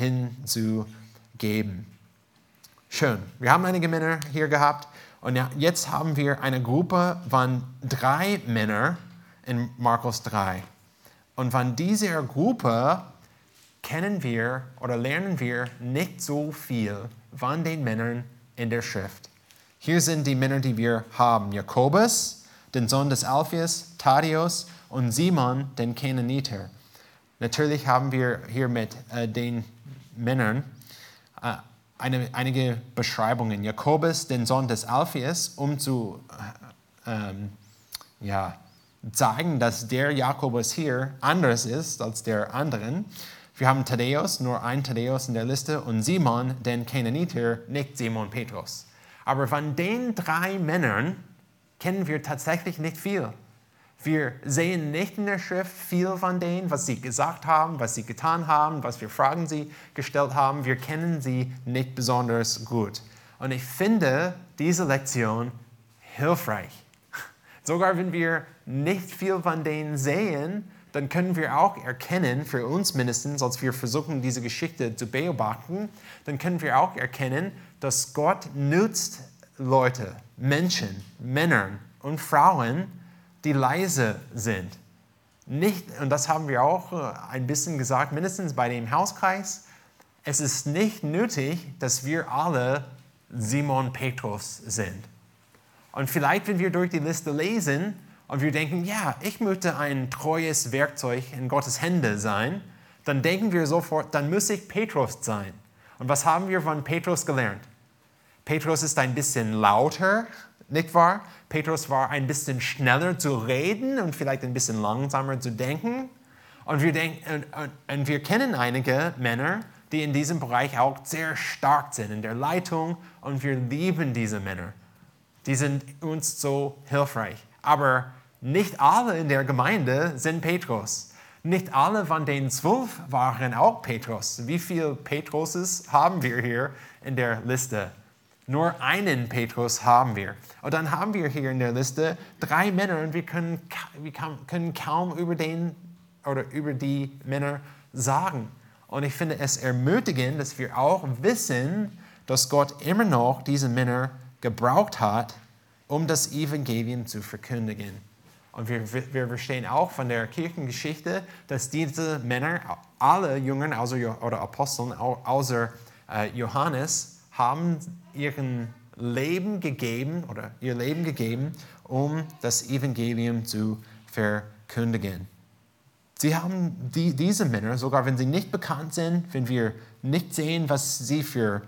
hinzugeben. Schön. Wir haben einige Männer hier gehabt und jetzt haben wir eine Gruppe von drei Männern in Markus drei. Und von dieser Gruppe kennen wir oder lernen wir nicht so viel von den Männern in der Schrift. Hier sind die Männer, die wir haben. Jakobus, den Sohn des Alpheus, Thaddeus und Simon, den Kananiter. Natürlich haben wir hier mit äh, den Männern äh, eine, einige Beschreibungen. Jakobus, den Sohn des Alpheus, um zu äh, ähm, ja, zeigen, dass der Jakobus hier anders ist als der anderen. Wir haben Thaddäus, nur ein Thaddäus in der Liste, und Simon, den Kananiter, nicht Simon Petrus. Aber von den drei Männern kennen wir tatsächlich nicht viel. Wir sehen nicht in der Schrift viel von denen, was sie gesagt haben, was sie getan haben, was für Fragen sie gestellt haben. Wir kennen sie nicht besonders gut. Und ich finde diese Lektion hilfreich. Sogar wenn wir nicht viel von denen sehen, dann können wir auch erkennen, für uns mindestens, als wir versuchen, diese Geschichte zu beobachten, dann können wir auch erkennen, dass Gott nutzt Leute, Menschen, Männer und Frauen, die leise sind. Nicht, und das haben wir auch ein bisschen gesagt, mindestens bei dem Hauskreis, es ist nicht nötig, dass wir alle Simon Petrus sind. Und vielleicht, wenn wir durch die Liste lesen, und wir denken, ja, ich möchte ein treues Werkzeug in Gottes Hände sein, dann denken wir sofort, dann muss ich Petrus sein. Und was haben wir von Petrus gelernt? Petrus ist ein bisschen lauter, nicht wahr? Petrus war ein bisschen schneller zu reden und vielleicht ein bisschen langsamer zu denken. Und wir, denken, und, und, und wir kennen einige Männer, die in diesem Bereich auch sehr stark sind, in der Leitung. Und wir lieben diese Männer. Die sind uns so hilfreich. Aber nicht alle in der Gemeinde sind Petrus. Nicht alle von den zwölf waren auch Petrus. Wie viele Petruses haben wir hier in der Liste? Nur einen Petrus haben wir. Und dann haben wir hier in der Liste drei Männer und wir können, wir können kaum über, den, oder über die Männer sagen. Und ich finde es ermutigend, dass wir auch wissen, dass Gott immer noch diese Männer gebraucht hat, um das Evangelium zu verkündigen. Und wir, wir verstehen auch von der Kirchengeschichte, dass diese Männer, alle Jünger außer, oder Aposteln außer äh, Johannes, haben ihren Leben gegeben oder ihr Leben gegeben, um das Evangelium zu verkündigen. Sie haben die, diese Männer, sogar wenn sie nicht bekannt sind, wenn wir nicht sehen, was sie für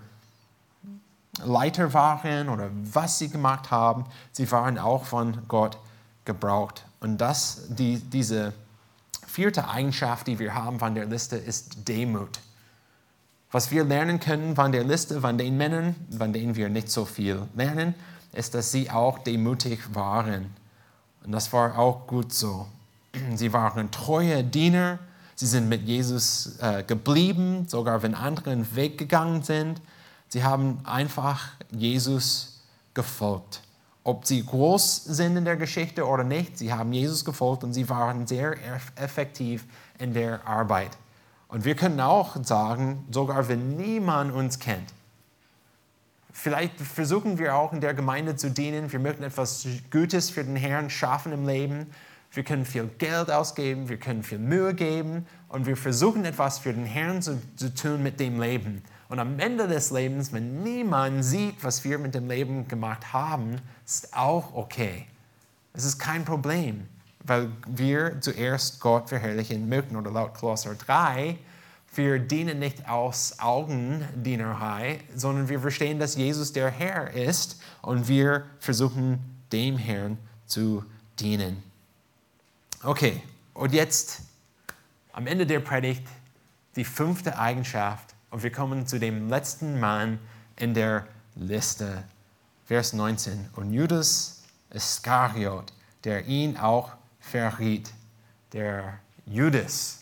Leiter waren oder was sie gemacht haben, sie waren auch von Gott gebraucht. Und das, die, diese vierte Eigenschaft, die wir haben von der Liste, ist Demut. Was wir lernen können von der Liste, von den Männern, von denen wir nicht so viel lernen, ist, dass sie auch demutig waren. Und das war auch gut so. Sie waren treue Diener. Sie sind mit Jesus äh, geblieben, sogar wenn andere einen Weg gegangen sind. Sie haben einfach Jesus gefolgt. Ob sie groß sind in der Geschichte oder nicht, sie haben Jesus gefolgt und sie waren sehr effektiv in der Arbeit. Und wir können auch sagen, sogar wenn niemand uns kennt, vielleicht versuchen wir auch in der Gemeinde zu dienen, wir möchten etwas Gutes für den Herrn schaffen im Leben. Wir können viel Geld ausgeben, wir können viel Mühe geben und wir versuchen etwas für den Herrn zu, zu tun mit dem Leben. Und am Ende des Lebens, wenn niemand sieht, was wir mit dem Leben gemacht haben, ist auch okay. Es ist kein Problem, weil wir zuerst Gott verherrlichen möchten. Oder laut Kolosser drei, wir dienen nicht aus Augendienerei, sondern wir verstehen, dass Jesus der Herr ist und wir versuchen, dem Herrn zu dienen. Okay, und jetzt am Ende der Predigt die fünfte Eigenschaft und wir kommen zu dem letzten Mann in der Liste. Vers neunzehn. Und Judas Iskariot, der ihn auch verriet. Der Judas.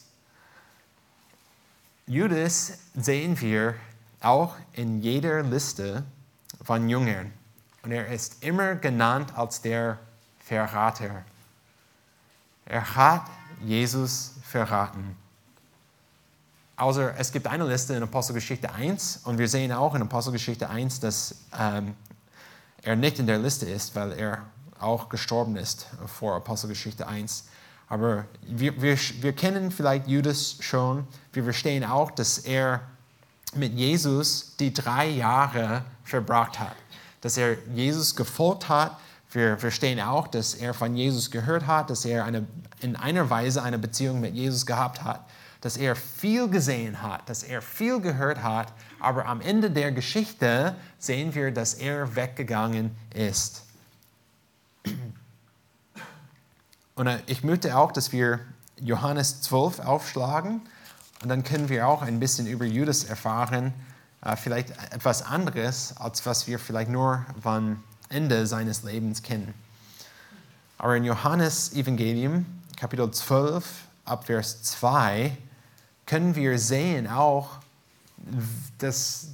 Judas sehen wir auch in jeder Liste von Jüngern. Und er ist immer genannt als der Verrater. Er hat Jesus verraten. Also es gibt eine Liste in Apostelgeschichte eins und wir sehen auch in Apostelgeschichte eins, dass ähm, er nicht in der Liste ist, weil er auch gestorben ist vor Apostelgeschichte eins. Aber wir, wir, wir kennen vielleicht Judas schon. Wir verstehen auch, dass er mit Jesus die drei Jahre verbracht hat. Dass er Jesus gefolgt hat. Wir verstehen auch, dass er von Jesus gehört hat, dass er eine, in einer Weise eine Beziehung mit Jesus gehabt hat, dass er viel gesehen hat, dass er viel gehört hat, aber am Ende der Geschichte sehen wir, dass er weggegangen ist. Und ich möchte auch, dass wir Johannes zwölf aufschlagen und dann können wir auch ein bisschen über Judas erfahren, vielleicht etwas anderes, als was wir vielleicht nur von Ende seines Lebens kennen. Aber in Johannes Evangelium, Kapitel zwölf, ab Vers zwei, können wir sehen auch, dass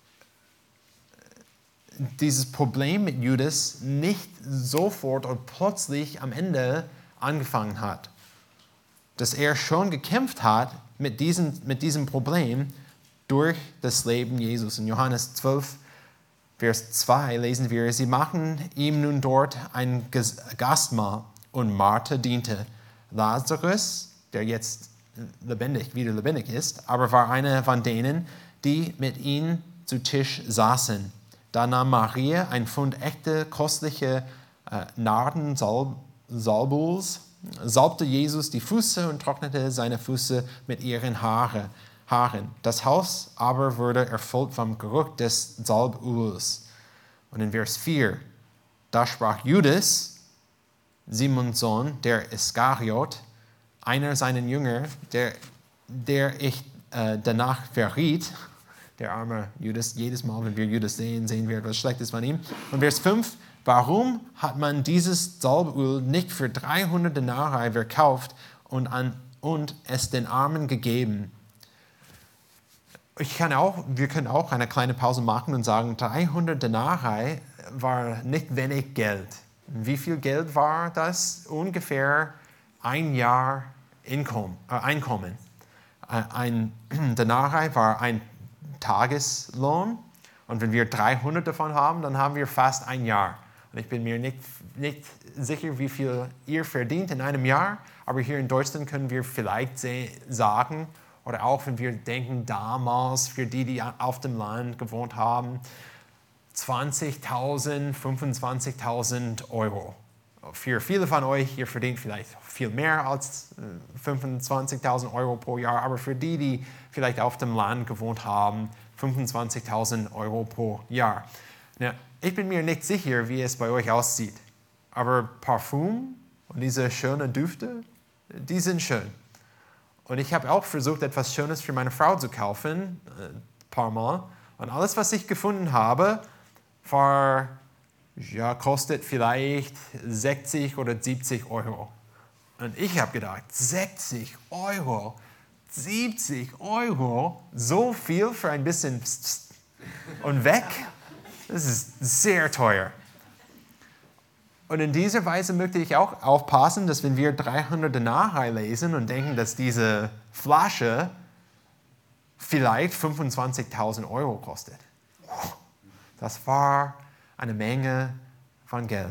dieses Problem mit Judas nicht sofort und plötzlich am Ende angefangen hat. Dass er schon gekämpft hat mit diesem, mit diesem Problem durch das Leben Jesus. In Johannes zwölf, Vers zwei lesen wir, sie machen ihm nun dort ein Gastmahl und Martha diente. Lazarus, der jetzt lebendig, wieder lebendig ist, aber war einer von denen, die mit ihm zu Tisch saßen. Da nahm Maria ein Pfund echte, kostliche äh, Nardensalbuls, salbte Jesus die Füße und trocknete seine Füße mit ihren Haare. Haaren. Das Haus aber wurde erfüllt vom Geruch des Salböls. Und in Vers vier, da sprach Judas, Simons Sohn, der Iskariot, einer seiner Jünger, der, der ich äh, danach verriet, der arme Judas, jedes Mal, wenn wir Judas sehen, sehen wir etwas Schlechtes von ihm. Und Vers fünf, warum hat man dieses Salböl nicht für dreihundert Denare verkauft und, an, und es den Armen gegeben? Ich kann auch, wir können auch eine kleine Pause machen und sagen, dreihundert Denare war nicht wenig Geld. Wie viel Geld war das? Ungefähr ein Jahr Einkommen. Äh, Einkommen. Ein Denare war ein Tageslohn und wenn wir dreihundert davon haben, dann haben wir fast ein Jahr. Und ich bin mir nicht, nicht sicher, wie viel ihr verdient in einem Jahr, aber hier in Deutschland können wir vielleicht sagen, oder auch wenn wir denken, damals für die, die auf dem Land gewohnt haben, zwanzigtausend, fünfundzwanzigtausend Euro. Für viele von euch, ihr verdient vielleicht viel mehr als fünfundzwanzigtausend Euro pro Jahr, aber für die, die vielleicht auf dem Land gewohnt haben, fünfundzwanzigtausend Euro pro Jahr. Na, ich bin mir nicht sicher, wie es bei euch aussieht, aber Parfum und diese schönen Düfte, die sind schön. Und ich habe auch versucht, etwas Schönes für meine Frau zu kaufen, ein paar Mal. Und alles, was ich gefunden habe, war, ja, kostet vielleicht sechzig oder siebzig Euro. Und ich habe gedacht, sechzig Euro, siebzig Euro, so viel für ein bisschen Psst, Psst und weg? Das ist sehr teuer. Und in dieser Weise möchte ich auch aufpassen, dass wenn wir dreihundert Denarii lesen und denken, dass diese Flasche vielleicht fünfundzwanzigtausend Euro kostet. Das war eine Menge von Geld.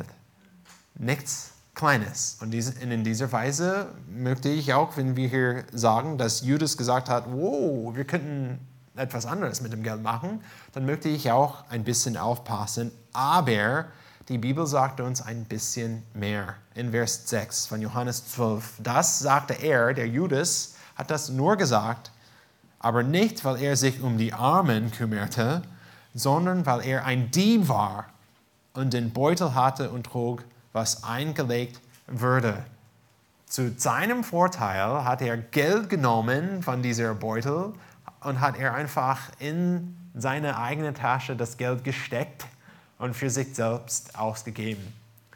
Nichts Kleines. Und in dieser Weise möchte ich auch, wenn wir hier sagen, dass Judas gesagt hat, wow, wir könnten etwas anderes mit dem Geld machen, dann möchte ich auch ein bisschen aufpassen. Aber die Bibel sagt uns ein bisschen mehr. In Vers sechs von Johannes zwölf. Das sagte er, der Judas, hat das nur gesagt, aber nicht, weil er sich um die Armen kümmerte, sondern weil er ein Dieb war und den Beutel hatte und trug, was eingelegt würde. Zu seinem Vorteil hat er Geld genommen von dieser Beutel und hat er einfach in seine eigene Tasche das Geld gesteckt und für sich selbst ausgegeben.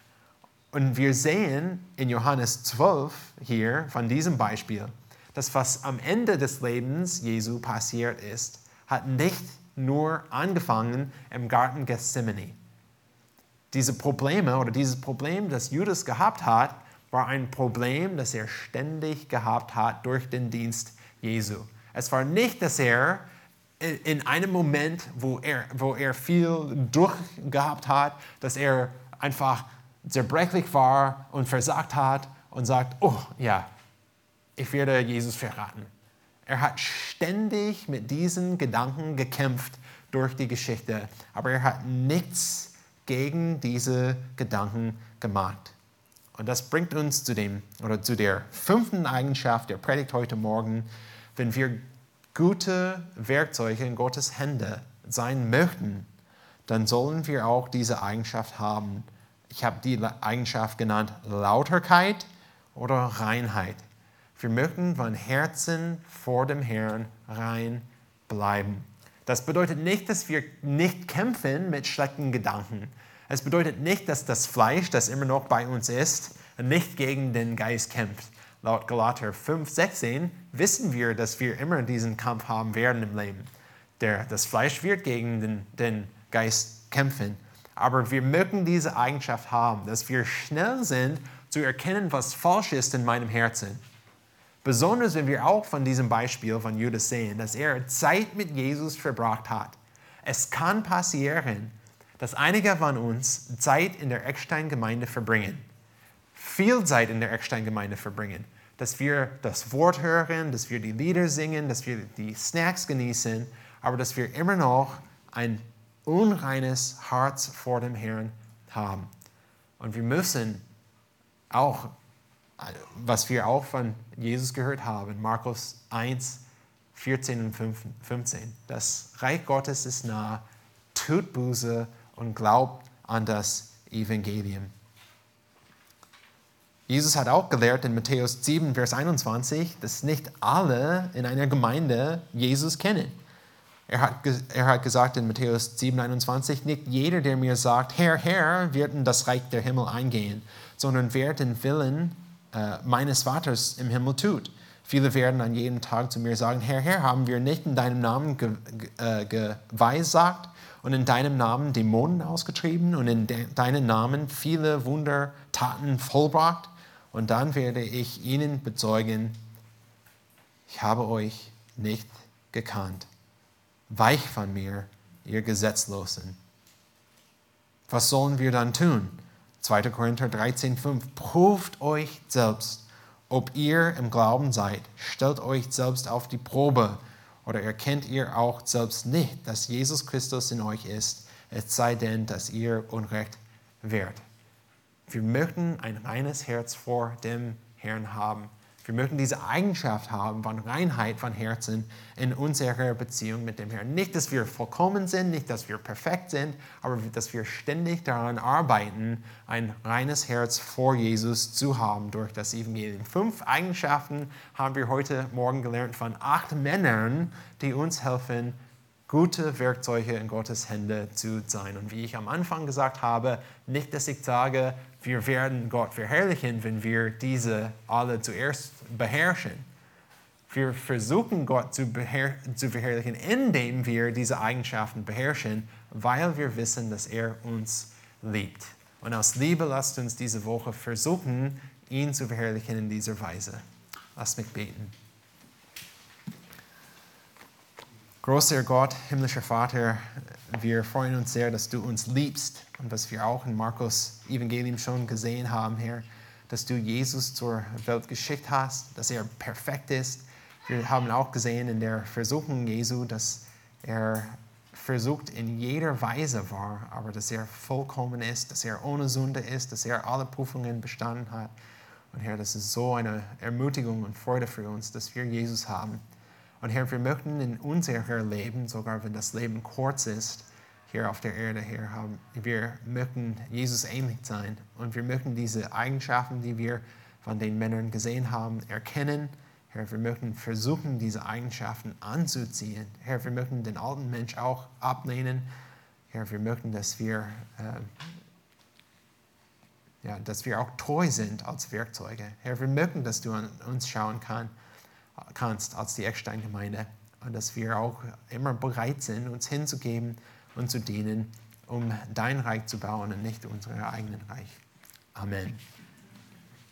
Und wir sehen in Johannes zwölf hier von diesem Beispiel, dass was am Ende des Lebens Jesu passiert ist, hat nicht nur angefangen im Garten Gethsemane. Diese Probleme oder dieses Problem, das Judas gehabt hat, war ein Problem, das er ständig gehabt hat durch den Dienst Jesu. Es war nicht, dass er in einem Moment, wo er, wo er viel Druck gehabt hat, dass er einfach zerbrechlich war und versagt hat und sagt, oh ja, ich werde Jesus verraten. Er hat ständig mit diesen Gedanken gekämpft durch die Geschichte, aber er hat nichts gegen diese Gedanken gemacht. Und das bringt uns zu dem oder zu der fünften Eigenschaft der Predigt heute Morgen, wenn wir gute Werkzeuge in Gottes Hände sein möchten, dann sollen wir auch diese Eigenschaft haben. Ich habe die Eigenschaft genannt Lauterkeit oder Reinheit. Wir möchten von Herzen vor dem Herrn rein bleiben. Das bedeutet nicht, dass wir nicht kämpfen mit schlechten Gedanken. Es bedeutet nicht, dass das Fleisch, das immer noch bei uns ist, nicht gegen den Geist kämpft. Laut Galater fünf sechzehn wissen wir, dass wir immer diesen Kampf haben werden im Leben. Der, das Fleisch wird gegen den, den Geist kämpfen. Aber wir mögen diese Eigenschaft haben, dass wir schnell sind, zu erkennen, was falsch ist in meinem Herzen. Besonders wenn wir auch von diesem Beispiel von Judas sehen, dass er Zeit mit Jesus verbracht hat. Es kann passieren, dass einige von uns Zeit in der Eckstein-Gemeinde verbringen. Viel Zeit in der Eckstein-Gemeinde verbringen. Dass wir das Wort hören, dass wir die Lieder singen, dass wir die Snacks genießen, aber dass wir immer noch ein unreines Herz vor dem Herrn haben. Und wir müssen auch, was wir auch von Jesus gehört haben, Markus eins, vierzehn und fünfzehn. Das Reich Gottes ist nah, tut Buße und glaubt an das Evangelium. Jesus hat auch gelehrt in Matthäus sieben, Vers einundzwanzig, dass nicht alle in einer Gemeinde Jesus kennen. Er hat, er hat gesagt in Matthäus sieben, einundzwanzig, nicht jeder, der mir sagt, Herr, Herr, wird in das Reich der Himmel eingehen, sondern wer den Willen äh, meines Vaters im Himmel tut. Viele werden an jedem Tag zu mir sagen, Herr, Herr, haben wir nicht in deinem Namen ge, äh, geweissagt und in deinem Namen Dämonen ausgetrieben und in de, deinem Namen viele Wundertaten vollbracht? Und dann werde ich ihnen bezeugen, ich habe euch nicht gekannt. Weich von mir, ihr Gesetzlosen. Was sollen wir dann tun? zweiter Korinther dreizehn, fünf. Prüft euch selbst, ob ihr im Glauben seid. Stellt euch selbst auf die Probe. Oder erkennt ihr auch selbst nicht, dass Jesus Christus in euch ist, es sei denn, dass ihr Unrecht wärt. Wir möchten ein reines Herz vor dem Herrn haben. Wir möchten diese Eigenschaft haben von Reinheit von Herzen in unserer Beziehung mit dem Herrn. Nicht, dass wir vollkommen sind, nicht, dass wir perfekt sind, aber dass wir ständig daran arbeiten, ein reines Herz vor Jesus zu haben durch das Evangelium. Fünf Eigenschaften haben wir heute Morgen gelernt von acht Männern, die uns helfen, gute Werkzeuge in Gottes Hände zu sein. Und wie ich am Anfang gesagt habe, nicht, dass ich sage, wir werden Gott verherrlichen, wenn wir diese alle zuerst beherrschen. Wir versuchen Gott zu, beher- zu verherrlichen, indem wir diese Eigenschaften beherrschen, weil wir wissen, dass er uns liebt. Und aus Liebe lasst uns diese Woche versuchen, ihn zu verherrlichen in dieser Weise. Lasst mich beten. Großer Gott, himmlischer Vater, wir freuen uns sehr, dass du uns liebst und dass wir auch in Markus Evangelium schon gesehen haben, Herr, dass du Jesus zur Welt geschickt hast, dass er perfekt ist. Wir haben auch gesehen in der Versuchung Jesu, dass er versucht in jeder Weise war, aber dass er vollkommen ist, dass er ohne Sünde ist, dass er alle Prüfungen bestanden hat. Und Herr, das ist so eine Ermutigung und Freude für uns, dass wir Jesus haben. Und Herr, wir möchten in unserem Leben, sogar wenn das Leben kurz ist, hier auf der Erde, Herr, haben, wir möchten Jesus ähnlich sein. Und wir möchten diese Eigenschaften, die wir von den Männern gesehen haben, erkennen. Herr, wir möchten versuchen, diese Eigenschaften anzuziehen. Herr, wir möchten den alten Mensch auch ablehnen. Herr, wir möchten, dass wir, äh, ja, dass wir auch treu sind als Werkzeuge. Herr, wir möchten, dass du an uns schauen kann, kannst als die Eckstein-Gemeinde und dass wir auch immer bereit sind, uns hinzugeben und zu dienen, um dein Reich zu bauen und nicht unser eigenes Reich. Amen.